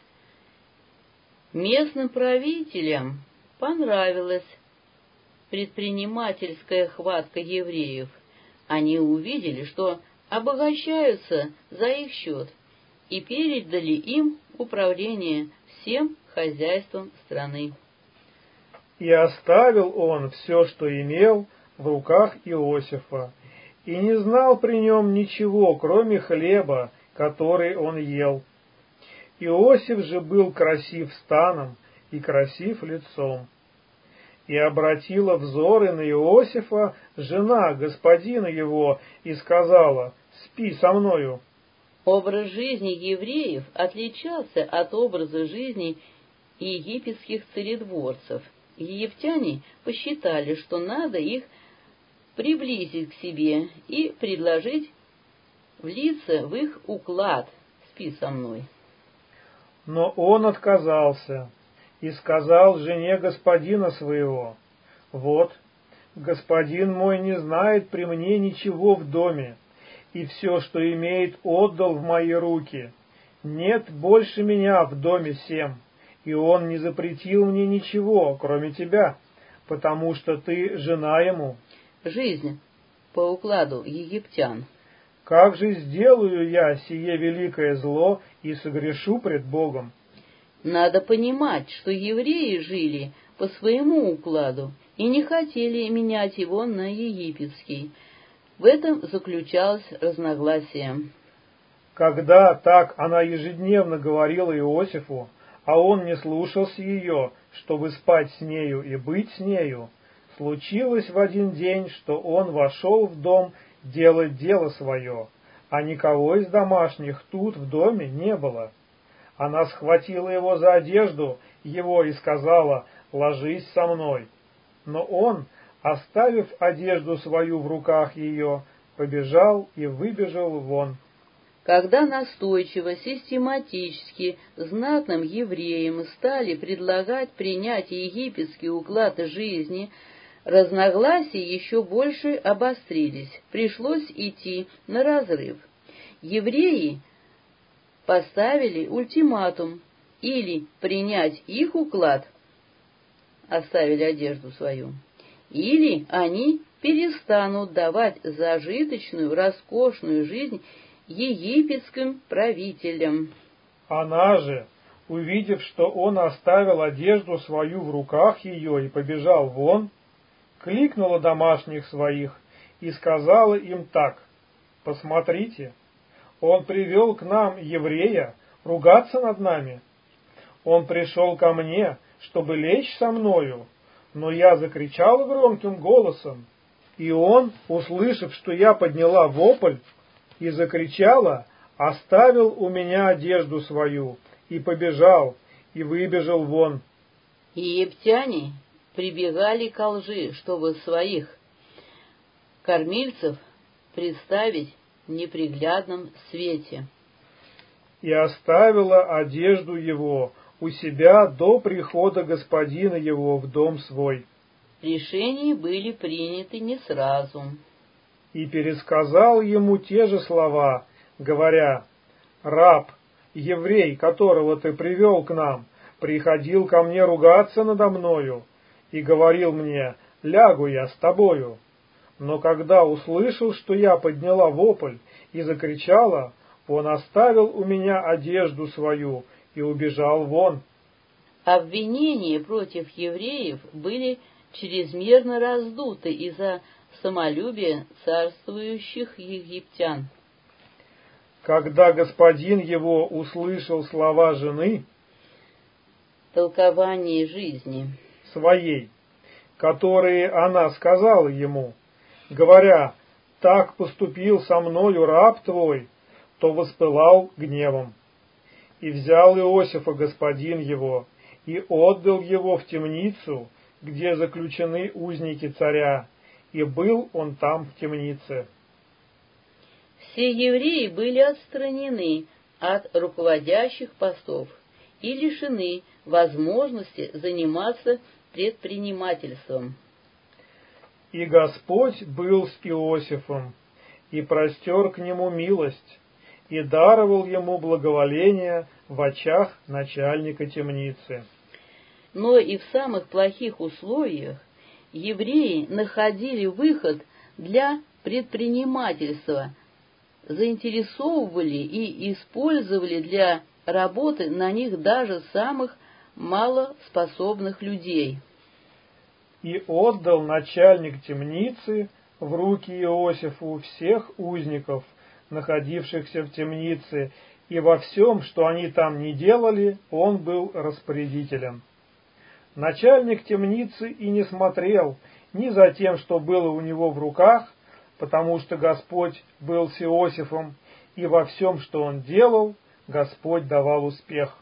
Местным правителям понравилась предпринимательская хватка евреев. Они увидели, что обогащаются за их счет, и передали им управление всем хозяйством страны. И оставил он все, что имел, в руках Иосифа, и не знал при нем ничего, кроме хлеба, который он ел. Иосиф же был красив станом и красив лицом. И обратила взоры на Иосифа жена господина его и сказала: «Спи со мною». Образ жизни евреев отличался от образа жизни египетских царедворцев. Египтяне посчитали, что надо их приблизить к себе и предложить влиться в их уклад «спи со мной». Но он отказался и сказал жене господина своего: «Вот, господин мой не знает при мне ничего в доме, и все, что имеет, отдал в мои руки. Нет больше меня в доме сем, и он не запретил мне ничего, кроме тебя, потому что ты жена ему». Жизнь по укладу египтян. «Как же сделаю я сие великое зло и согрешу пред Богом?» Надо понимать, что евреи жили по своему укладу и не хотели менять его на египетский. В этом заключалось разногласие. Когда так она ежедневно говорила Иосифу, а он не слушался ее, чтобы спать с нею и быть с нею, случилось в один день, что он вошел в дом делать дело свое, а никого из домашних тут в доме не было. Она схватила его за одежду его и сказала: «Ложись со мной». Но он, оставив одежду свою в руках ее, побежал и выбежал вон. Когда настойчиво, систематически знатным евреям стали предлагать принять египетский уклад жизни, разногласия еще больше обострились, пришлось идти на разрыв. Евреи поставили ультиматум: или принять их уклад, оставили одежду свою, или они перестанут давать зажиточную, роскошную жизнь египетским правителям. Она же, увидев, что он оставил одежду свою в руках ее и побежал вон, кликнула домашних своих и сказала им так: «Посмотрите, он привел к нам еврея ругаться над нами. Он пришел ко мне, чтобы лечь со мною, но я закричала громким голосом, и он, услышав, что я подняла вопль и закричала, оставил у меня одежду свою и побежал, и выбежал вон». Египтяне прибегали ко лжи, чтобы своих кормильцев представить в неприглядном свете. И оставила одежду его у себя до прихода господина его в дом свой. Решения были приняты не сразу. И пересказал ему те же слова, говоря: «Раб, еврей, которого ты привел к нам, приходил ко мне ругаться надо мною и говорил мне: лягу я с тобою. Но когда услышал, что я подняла вопль и закричала, он оставил у меня одежду свою и убежал вон. Обвинения против евреев были чрезмерно раздуты из-за самолюбия царствующих египтян. Когда господин его услышал слова жены Толкование жизни своей, которые она сказала ему, говоря: «Так поступил со мною раб твой», то воспылал гневом. И взял Иосифа господин его, и отдал его в темницу, где заключены узники царя, и был он там в темнице. Все евреи были отстранены от руководящих постов и лишены возможности заниматься предпринимательством. И Господь был с Иосифом, и простер к нему милость, и даровал ему благоволение в очах начальника темницы. Но и в самых плохих условиях евреи находили выход для предпринимательства, заинтересовывали и использовали для работы на них даже самых малоспособных людей. И отдал начальник темницы в руки Иосифу всех узников, находившихся в темнице, и во всем, что они там не делали, он был распорядителем. Начальник темницы и не смотрел ни за тем, что было у него в руках, потому что Господь был с Иосифом, и во всем, что он делал, Господь давал успех.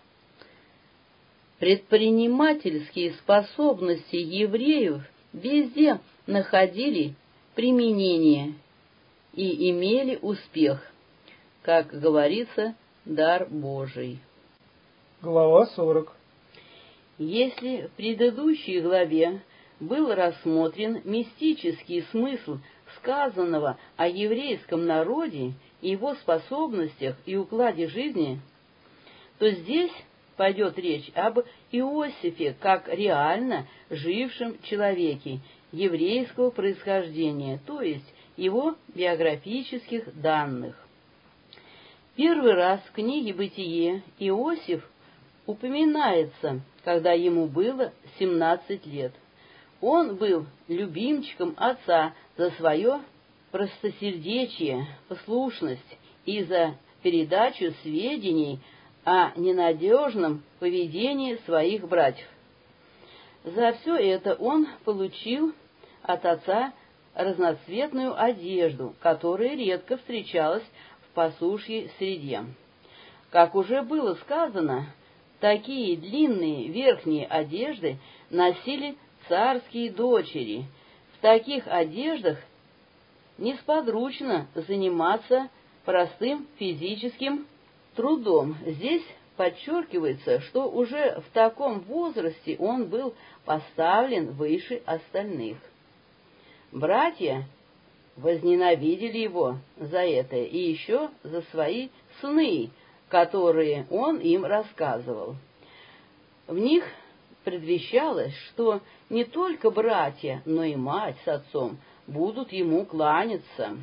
Предпринимательские способности евреев везде находили применение и имели успех, как говорится, дар Божий. Глава 40. Если в предыдущей главе был рассмотрен мистический смысл сказанного о еврейском народе, его способностях и укладе жизни, то здесь пойдет речь об Иосифе как реально жившем человеке еврейского происхождения, то есть его биографических данных. Первый раз в книге «Бытие» Иосиф упоминается, когда ему было 17 лет. Он был любимчиком отца за свое простосердечие, послушность и за передачу сведений о ненадежном поведении своих братьев. За все это он получил от отца разноцветную одежду, которая редко встречалась в пастушьей среде. Как уже было сказано, такие длинные верхние одежды носили царские дочери. В таких одеждах несподручно заниматься простым физическим трудом. Здесь подчеркивается, что уже в таком возрасте он был поставлен выше остальных. Братья возненавидели его за это и еще за свои сны, которые он им рассказывал. В них предвещалось, что не только братья, но и мать с отцом будут ему кланяться.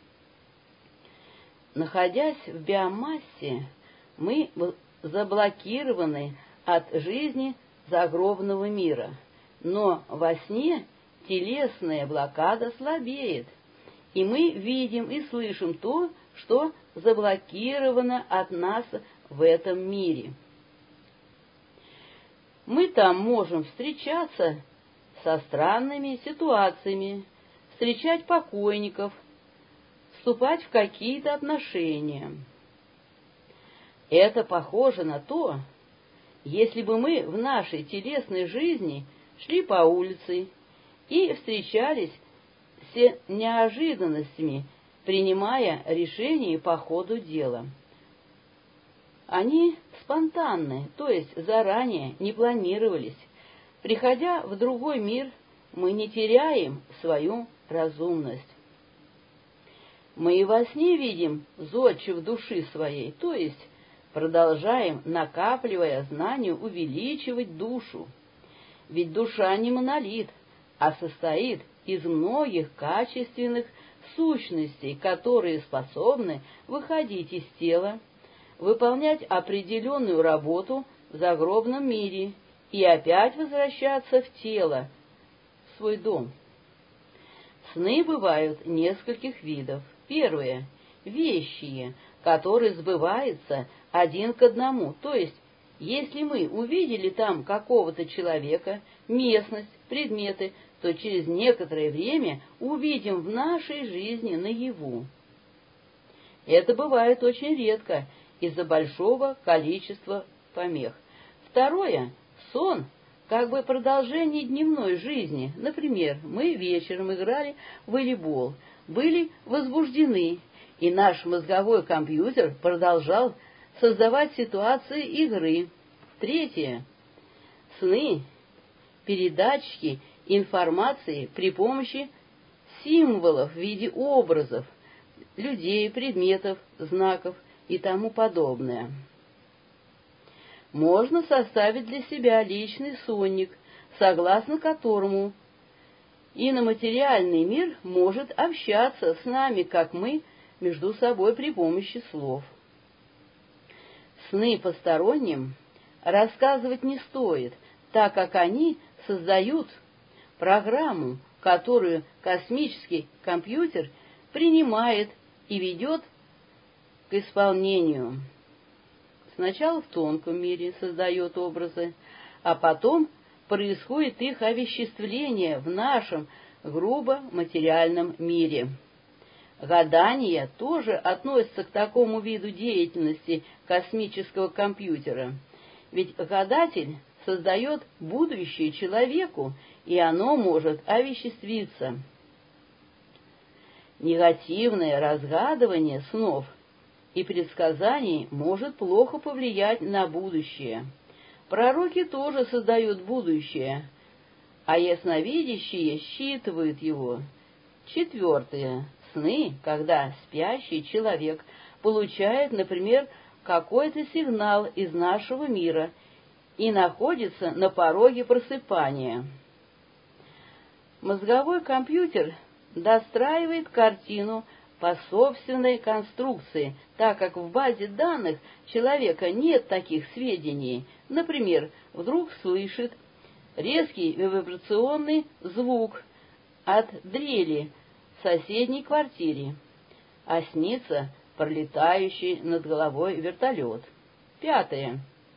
Находясь в биомассе, мы заблокированы от жизни загробного мира, но во сне телесная блокада слабеет, и мы видим и слышим то, что заблокировано от нас в этом мире. Мы там можем встречаться со странными ситуациями, встречать покойников, вступать в какие-то отношения. Это похоже на то, если бы мы в нашей телесной жизни шли по улице и встречались с неожиданностями, принимая решения по ходу дела. Они спонтанны, то есть заранее не планировались. Приходя в другой мир, мы не теряем свою разумность. Мы и во сне видим зодчих души своей, то есть продолжаем, накапливая знания, увеличивать душу. Ведь душа не монолит, а состоит из многих качественных сущностей, которые способны выходить из тела, выполнять определенную работу в загробном мире и опять возвращаться в тело, в свой дом. Сны бывают нескольких видов. Первые – вещие, которые сбываются один к одному, то есть, если мы увидели там какого-то человека, местность, предметы, то через некоторое время увидим в нашей жизни наяву. Это бывает очень редко из-за большого количества помех. Второе – сон, как бы продолжение дневной жизни. Например, мы вечером играли в волейбол, были возбуждены, и наш мозговой компьютер продолжал создавать ситуации игры. Третье – сны, передатчики информации при помощи символов в виде образов, людей, предметов, знаков и тому подобное. Можно составить для себя личный сонник, согласно которому иноматериальный мир может общаться с нами, как мы, между собой при помощи слов. Сны посторонним рассказывать не стоит, так как они создают программу, которую космический компьютер принимает и ведет к исполнению. Сначала в тонком мире создает образы, а потом происходит их овеществление в нашем грубо материальном мире. Гадание тоже относится к такому виду деятельности космического компьютера, ведь гадатель создает будущее человеку, и оно может овеществиться. Негативное разгадывание снов и предсказаний может плохо повлиять на будущее. Пророки тоже создают будущее, а ясновидящие считывают его. Четвертое. Сны, когда спящий человек получает, например, какой-то сигнал из нашего мира и находится на пороге просыпания. Мозговой компьютер достраивает картину по собственной конструкции, так как в базе данных человека нет таких сведений. Например, вдруг слышит резкий вибрационный звук от дрели в соседней квартире, а снится пролетающий над головой вертолет. Пятое.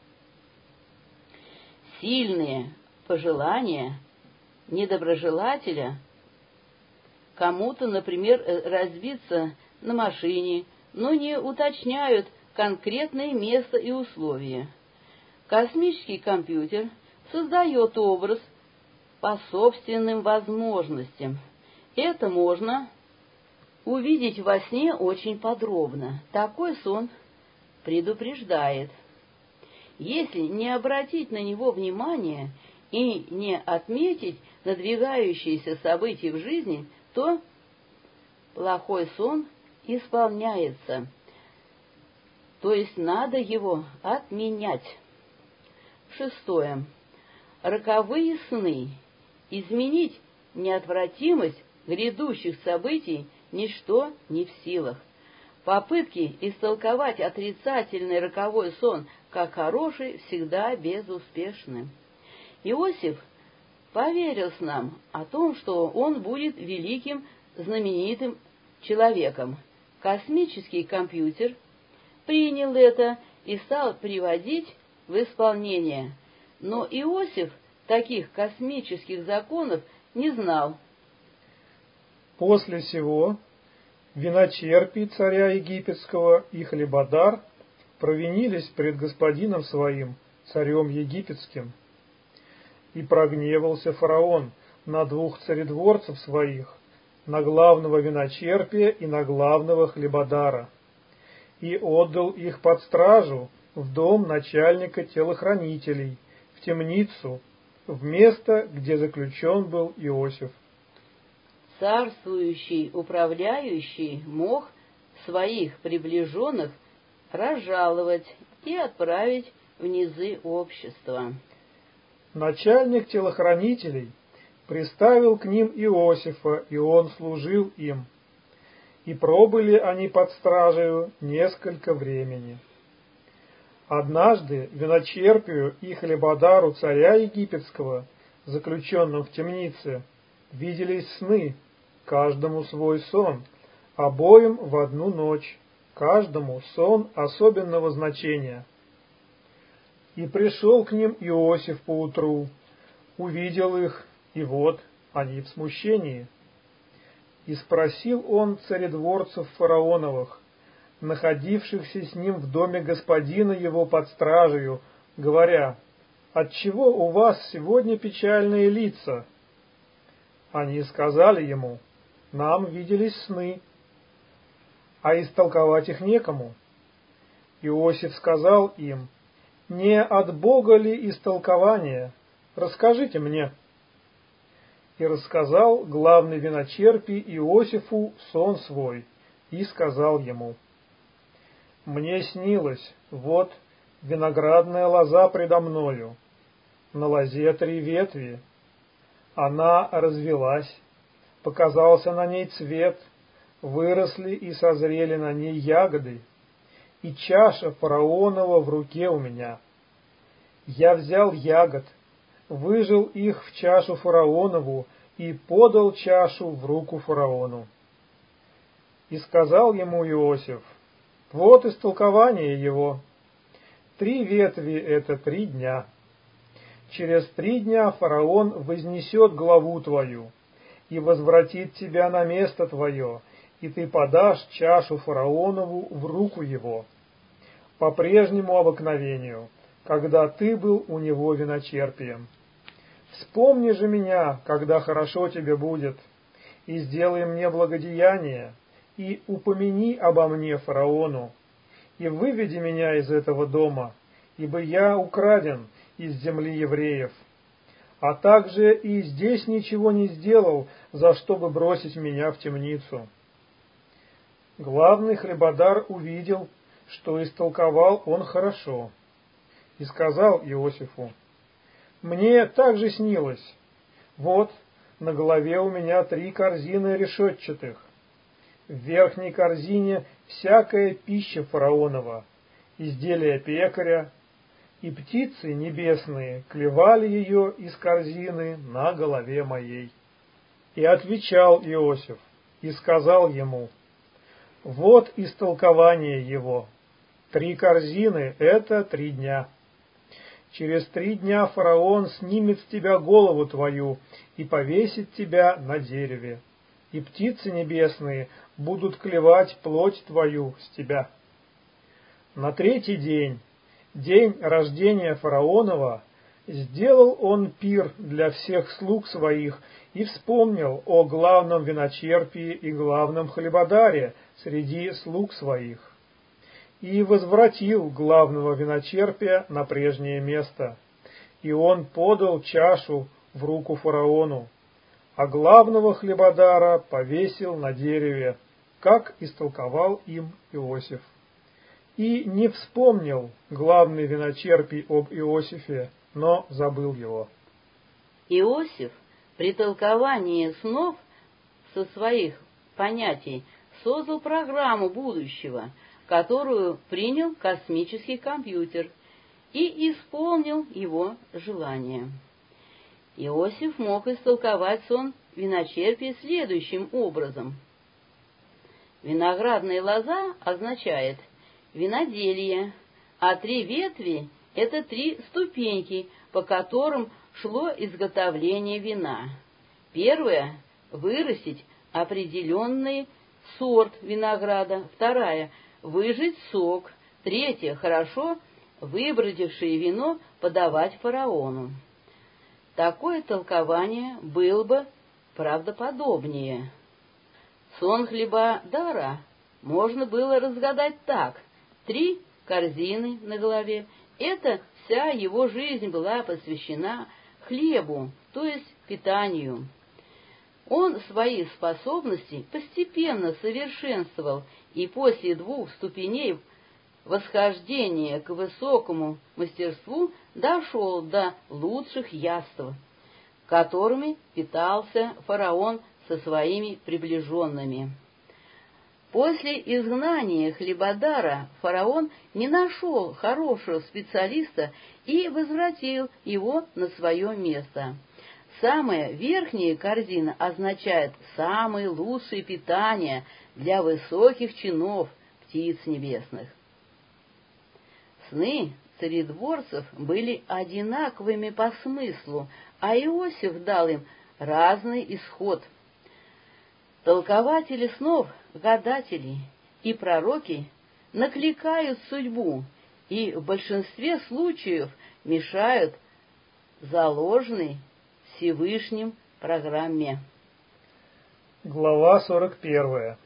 Сильные пожелания недоброжелателя кому-то, например, разбиться на машине, но не уточняют конкретное место и условия. Космический компьютер создает образ по собственным возможностям. Это можно увидеть во сне очень подробно. Такой сон предупреждает. Если не обратить на него внимания и не отметить надвигающиеся события в жизни, то плохой сон исполняется, то есть надо его отменять. Шестое. Роковые сны. Изменить неотвратимость грядущих событий ничто не в силах. Попытки истолковать отрицательный роковой сон как хороший всегда безуспешны. Иосиф поверил снам о том, что он будет великим, знаменитым человеком. Космический компьютер принял это и стал приводить в исполнение. Но Иосиф таких космических законов не знал. После сего виночерпий царя египетского и хлебодар провинились пред господином своим, царем египетским. И прогневался фараон на двух царедворцев своих, на главного виночерпия и на главного хлебодара, и отдал их под стражу в дом начальника телохранителей, в темницу, в место, где заключен был Иосиф. Царствующий, управляющий мог своих приближенных разжаловать и отправить в низы общества. Начальник телохранителей приставил к ним Иосифа, и он служил им. И пробыли они под стражею несколько времени. Однажды виночерпию и хлебодару царя египетского, заключенным в темнице, виделись сны, каждому свой сон, обоим в одну ночь, каждому сон особенного значения. И пришел к ним Иосиф поутру, увидел их, и вот они в смущении. И спросил он царедворцев фараоновых, находившихся с ним в доме господина его под стражею, говоря: «Отчего у вас сегодня печальные лица?» Они сказали ему: «Нам виделись сны, а истолковать их некому». Иосиф сказал им: «Не от Бога ли истолкование? Расскажите мне». И рассказал главный виночерпий Иосифу сон свой, и сказал ему: «Мне снилось, вот виноградная лоза предо мною, на лозе 3 ветви. Она развилась, показался на ней цвет, выросли и созрели на ней ягоды, и чаша фараонова в руке у меня. Я взял ягод, выжал их в чашу фараонову и подал чашу в руку фараону». И сказал ему Иосиф: «Вот истолкование его. 3 ветви — это 3 дня. Через 3 дня фараон вознесет главу твою и возвратит тебя на место твое, и ты подашь чашу фараонову в руку его, по прежнему обыкновению, когда ты был у него виночерпием. Вспомни же меня, когда хорошо тебе будет, и сделай мне благодеяние, и упомяни обо мне фараону, и выведи меня из этого дома, ибо я украден из земли евреев, а также и здесь ничего не сделал, за что бы бросить меня в темницу». Главный хлебодар увидел, что истолковал он хорошо, и сказал Иосифу: «Мне также снилось. Вот на голове у меня 3 корзины решетчатых. В верхней корзине всякая пища фараонова, изделия пекаря, и птицы небесные клевали ее из корзины на голове моей». И отвечал Иосиф и сказал ему: «Вот истолкование его. 3 корзины — это 3 дня. Через 3 дня фараон снимет с тебя голову твою и повесит тебя на дереве, и птицы небесные будут клевать плоть твою с тебя. На 3-й день, день рождения фараонова, сделал он пир для всех слуг своих и вспомнил о главном виночерпии и главном хлебодаре среди слуг своих, и возвратил главного виночерпия на прежнее место, и он подал чашу в руку фараону, а главного хлебодара повесил на дереве, как истолковал им Иосиф. И не вспомнил главный виночерпий об Иосифе, но забыл его». Иосиф при толковании снов со своих понятий создал программу будущего, которую принял космический компьютер, и исполнил его желание. Иосиф мог истолковать сон виночерпия следующим образом. Виноградная лоза означает виноделие, а 3 ветви — это 3 ступеньки, по которым шло изготовление вина. Первая — вырастить определенный сорт винограда, вторая — выжать сок, третья — хорошо выбродившее вино подавать фараону. Такое толкование было бы правдоподобнее. Сон хлебодара можно было разгадать так: 3 корзины на голове — это вся его жизнь была посвящена хлебу, то есть питанию. Он свои способности постепенно совершенствовал, и после 2 ступеней восхождения к высокому мастерству дошел до лучших яств. которыми питался фараон со своими приближенными. После изгнания хлебодара фараон не нашел хорошего специалиста и возвратил его на свое место. Самая верхняя корзина означает самое лучшее питание для высоких чинов птиц небесных. Сны царедворцев были одинаковыми по смыслу, а Иосиф дал им разный исход. Толкователи снов, гадатели и пророки накликают судьбу и в большинстве случаев мешают заложенной Всевышним программе. Глава 41.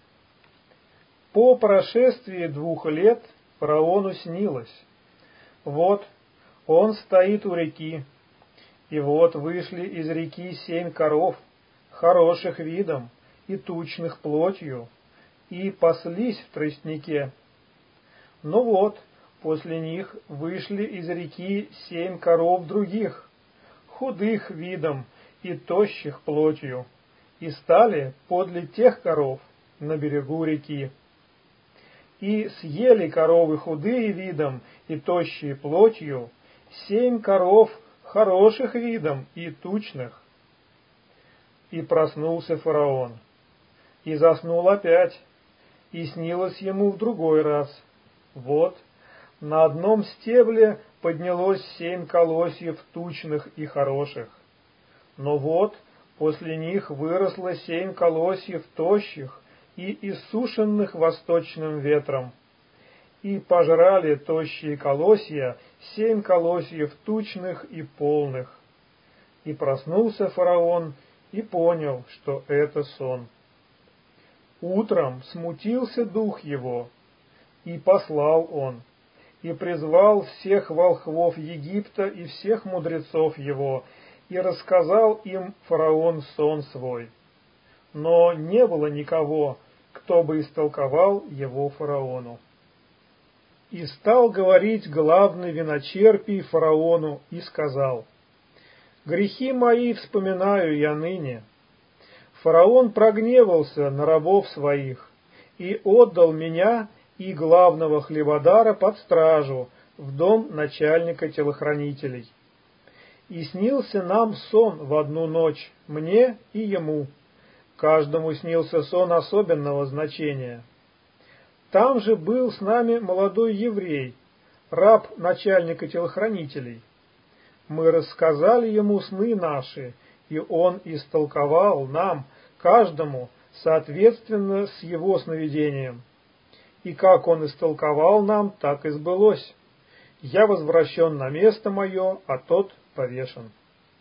По прошествии 2 лет фараону снилось. Вот он стоит у реки, и вот вышли из реки 7 коров, хороших видом и тучных плотью, и паслись в тростнике. Но вот после них вышли из реки 7 коров других, худых видом и тощих плотью, и стали подле тех коров на берегу реки. И съели коровы худые видом и тощие плотью 7 коров хороших видом и тучных. И проснулся фараон, и заснул опять, и снилось ему в другой раз. Вот на одном стебле поднялось 7 колосьев тучных и хороших. Но вот после них выросло 7 колосьев тощих и иссушенных восточным ветром. И пожрали тощие колосья 7 колосьев тучных и полных. И проснулся фараон и понял, что это сон. Утром смутился дух его, и послал он, и призвал всех волхвов Египта и всех мудрецов его, и рассказал им фараон сон свой. Но не было никого, кто бы истолковал его фараону. И стал говорить главный виночерпий фараону и сказал: «Грехи мои вспоминаю я ныне. Фараон прогневался на рабов своих и отдал меня и главного хлебодара под стражу в дом начальника телохранителей. И снился нам сон в одну ночь, мне и ему. Каждому снился сон особенного значения. Там же был с нами молодой еврей, раб начальника телохранителей. Мы рассказали ему сны наши, и он истолковал нам, каждому, соответственно с его сновидением. И как он истолковал нам, так и сбылось. Я возвращен на место мое, а тот повешен».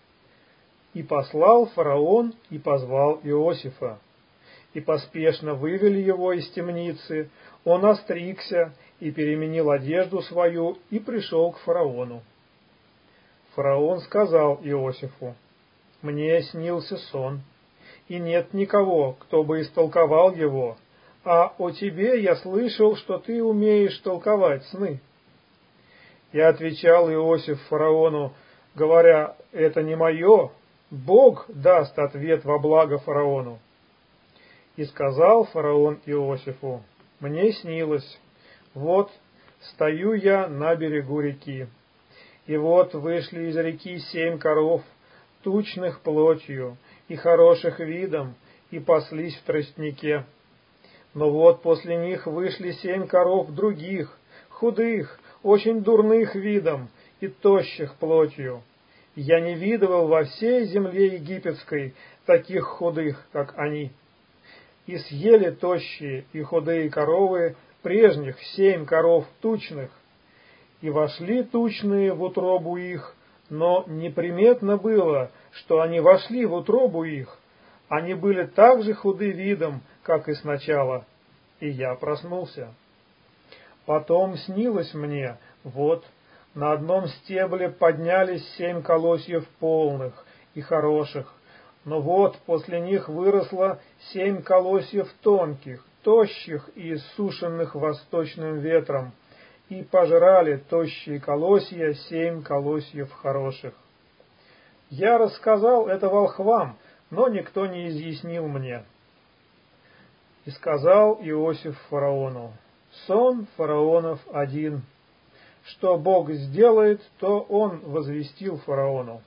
И послал фараон и позвал Иосифа. И поспешно вывели его из темницы, он остригся и переменил одежду свою и пришел к фараону. Фараон сказал Иосифу: «Мне снился сон, и нет никого, кто бы истолковал его, а о тебе я слышал, что ты умеешь толковать сны». И отвечал Иосиф фараону, говоря: «Это не мое, Бог даст ответ во благо фараону». И сказал фараон Иосифу: «Мне снилось, вот стою я на берегу реки, и вот вышли из реки 7 коров, тучных плотью и хороших видом, и паслись в тростнике. Но вот после них вышли 7 коров других, худых, очень дурных видом и тощих плотью. Я не видывал во всей земле египетской таких худых, как они. И съели тощие и худые коровы прежних 7 коров тучных, и вошли тучные в утробу их, но неприметно было, что они вошли в утробу их. Они были так же худы видом, как и сначала, и я проснулся. Потом снилось мне, вот, на одном стебле поднялись 7 колосьев полных и хороших, но вот после них выросло 7 колосьев тонких, тощих и иссушенных восточным ветром, и пожрали тощие колосья 7 колосьев хороших. Я рассказал это волхвам, но никто не изъяснил мне. И сказал Иосиф фараону: сон фараонов один. Что Бог сделает, то он возвестил фараону.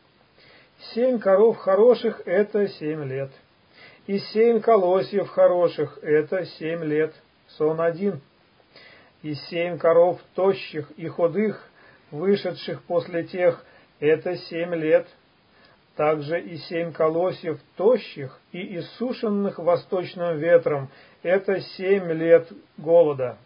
7 коров хороших — это 7 лет, и 7 колосьев хороших — это 7 лет, сон один. И 7 коров тощих и худых, вышедших после тех, это 7 лет. Также и 7 колосьев тощих и иссушенных восточным ветром — это 7 лет голода.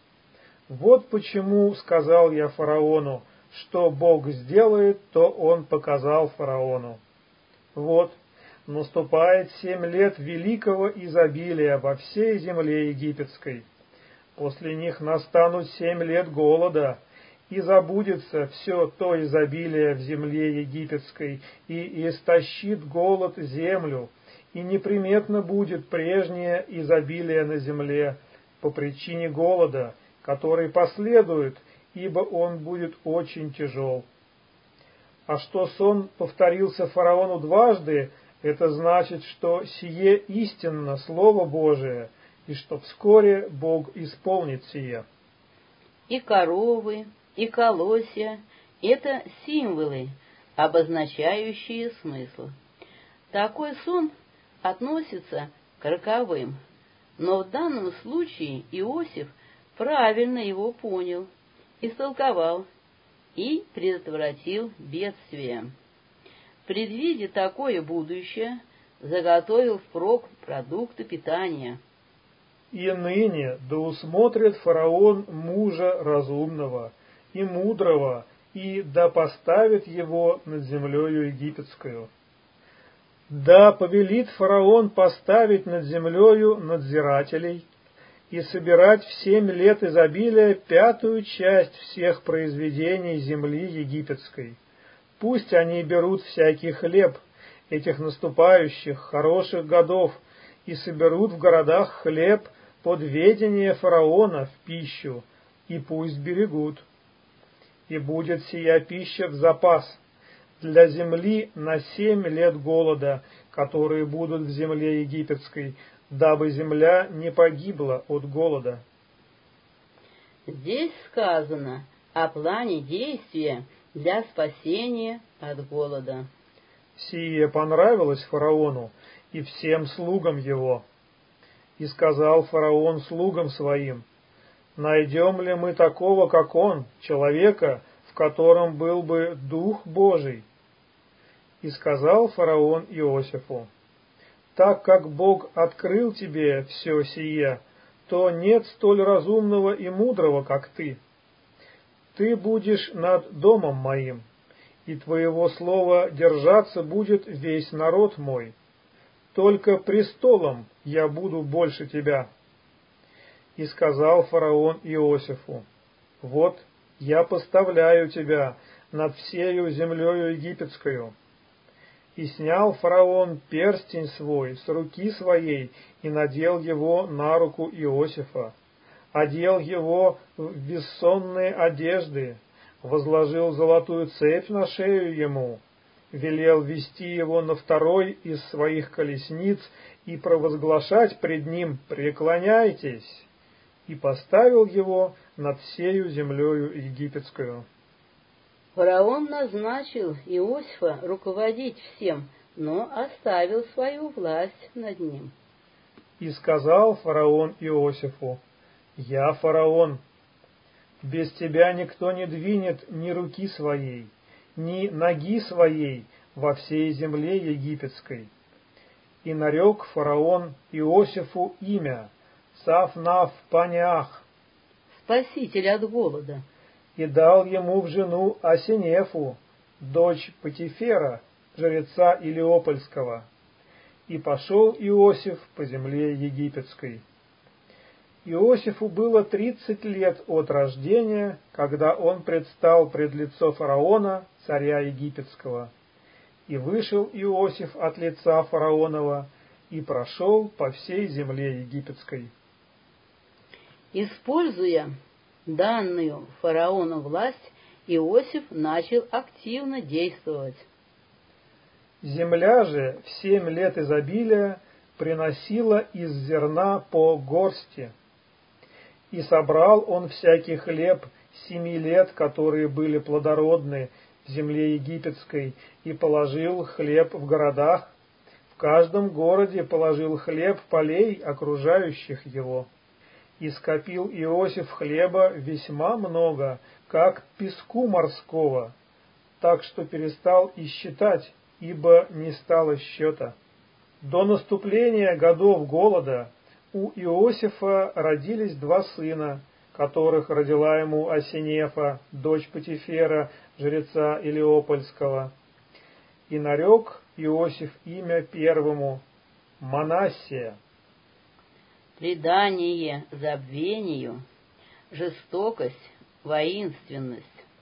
Вот почему сказал я фараону, что Бог сделает, то он показал фараону. Вот, наступает 7 лет великого изобилия во всей земле египетской. После них настанут 7 лет голода, и забудется все то изобилие в земле египетской, и истощит голод землю, и неприметно будет прежнее изобилие на земле по причине голода, который последует, ибо он будет очень тяжел. А что сон повторился фараону дважды, это значит, что сие истинно Слово Божие, и что вскоре Бог исполнит сие. И коровы, и колосья — это символы, обозначающие смысл. Такой сон относится к роковым, но в данном случае Иосиф правильно его понял, истолковал и предотвратил бедствие. Предвидя такое будущее, заготовил впрок продукты питания. И ныне да усмотрит фараон мужа разумного и мудрого, и да поставит его над землею египетскую. Да повелит фараон поставить над землею надзирателей и собирать в 7 лет изобилия 5-ю часть всех произведений земли египетской. Пусть они берут всякий хлеб этих наступающих хороших годов и соберут в городах хлеб под ведение фараона в пищу, и пусть берегут. И будет сия пища в запас для земли на 7 лет голода, которые будут в земле египетской, дабы земля не погибла от голода. Здесь сказано о плане действия для спасения от голода. Сие понравилось фараону и всем слугам его. И сказал фараон слугам своим: найдем ли мы такого, как он, человека, в котором был бы Дух Божий? И сказал фараон Иосифу: так как Бог открыл тебе все сие, то нет столь разумного и мудрого, как ты. Ты будешь над домом моим, и твоего слова держаться будет весь народ мой. Только престолом я буду больше тебя. И сказал фараон Иосифу: вот я поставляю тебя над всею землею египетскую. И снял фараон перстень свой с руки своей и надел его на руку Иосифа, одел его в бессонные одежды, возложил золотую цепь на шею ему, велел вести его на 2-й из своих колесниц и провозглашать пред ним: преклоняйтесь, и поставил его над всею землею египетскую. Фараон назначил Иосифа руководить всем, но оставил свою власть над ним. И сказал фараон Иосифу: я фараон, без тебя никто не двинет ни руки своей, ни ноги своей во всей земле египетской. И нарек фараон Иосифу имя Сафнаф-Панеах, Спаситель от голода, и дал ему в жену Асинефу, дочь Патифера, жреца Илиопольского. И пошел Иосиф по земле египетской. Иосифу было 30 лет от рождения, когда он предстал пред лицо фараона, царя египетского. И вышел Иосиф от лица фараонова и прошел по всей земле египетской. Используя данную фараону власть, Иосиф начал активно действовать. Земля же в 7 лет изобилия приносила из зерна по горсти. И собрал он всякий хлеб 7 лет, которые были плодородны в земле египетской, и положил хлеб в городах. В каждом городе положил хлеб полей, окружающих его. И скопил Иосиф хлеба весьма много, как песку морского, так что перестал и считать, ибо не стало счета. До наступления годов голода у Иосифа родились 2 сына, которых родила ему Асинефа, дочь Потифера, жреца Илиопольского. И нарек Иосиф имя первому Манассия. Предание забвению, жестокость, воинственность.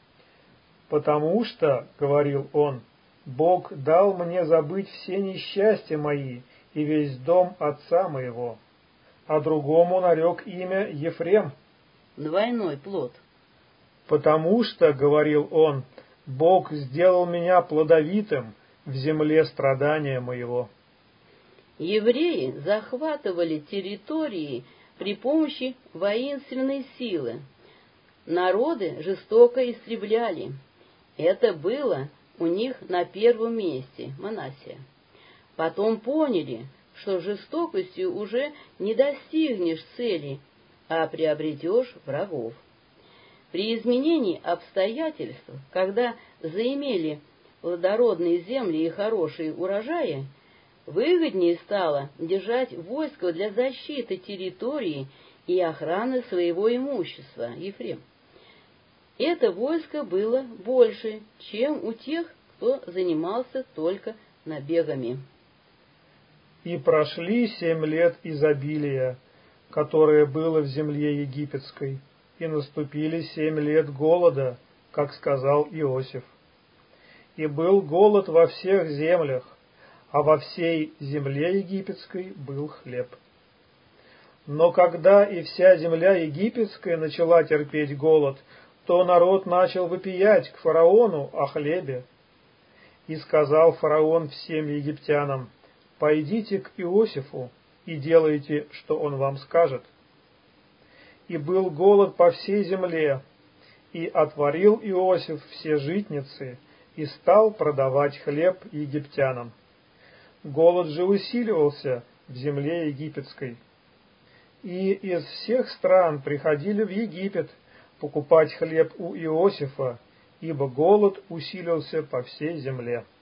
Потому что, говорил он, Бог дал мне забыть все несчастья мои и весь дом отца моего. А другому нарек имя Ефрем. Двойной плод. Потому что, говорил он, Бог сделал меня плодовитым в земле страдания моего. Евреи захватывали территории при помощи воинственной силы. Народы жестоко истребляли. Это было у них на первом месте, Манассия. Потом поняли, что жестокостью уже не достигнешь цели, а приобретешь врагов. При изменении обстоятельств, когда заимели плодородные земли и хорошие урожаи, выгоднее стало держать войско для защиты территории и охраны своего имущества, Ефрем. Это войско было больше, чем у тех, кто занимался только набегами. И прошли 7 лет изобилия, которое было в земле египетской, и наступили 7 лет голода, как сказал Иосиф. И был голод во всех землях, а во всей земле египетской был хлеб. Но когда и вся земля египетская начала терпеть голод, то народ начал вопиять к фараону о хлебе. И сказал фараон всем египтянам: «Пойдите к Иосифу и делайте, что он вам скажет». И был голод по всей земле, и отворил Иосиф все житницы и стал продавать хлеб египтянам. Голод же усиливался в земле египетской. И из всех стран приходили в Египет покупать хлеб у Иосифа, ибо голод усилился по всей земле.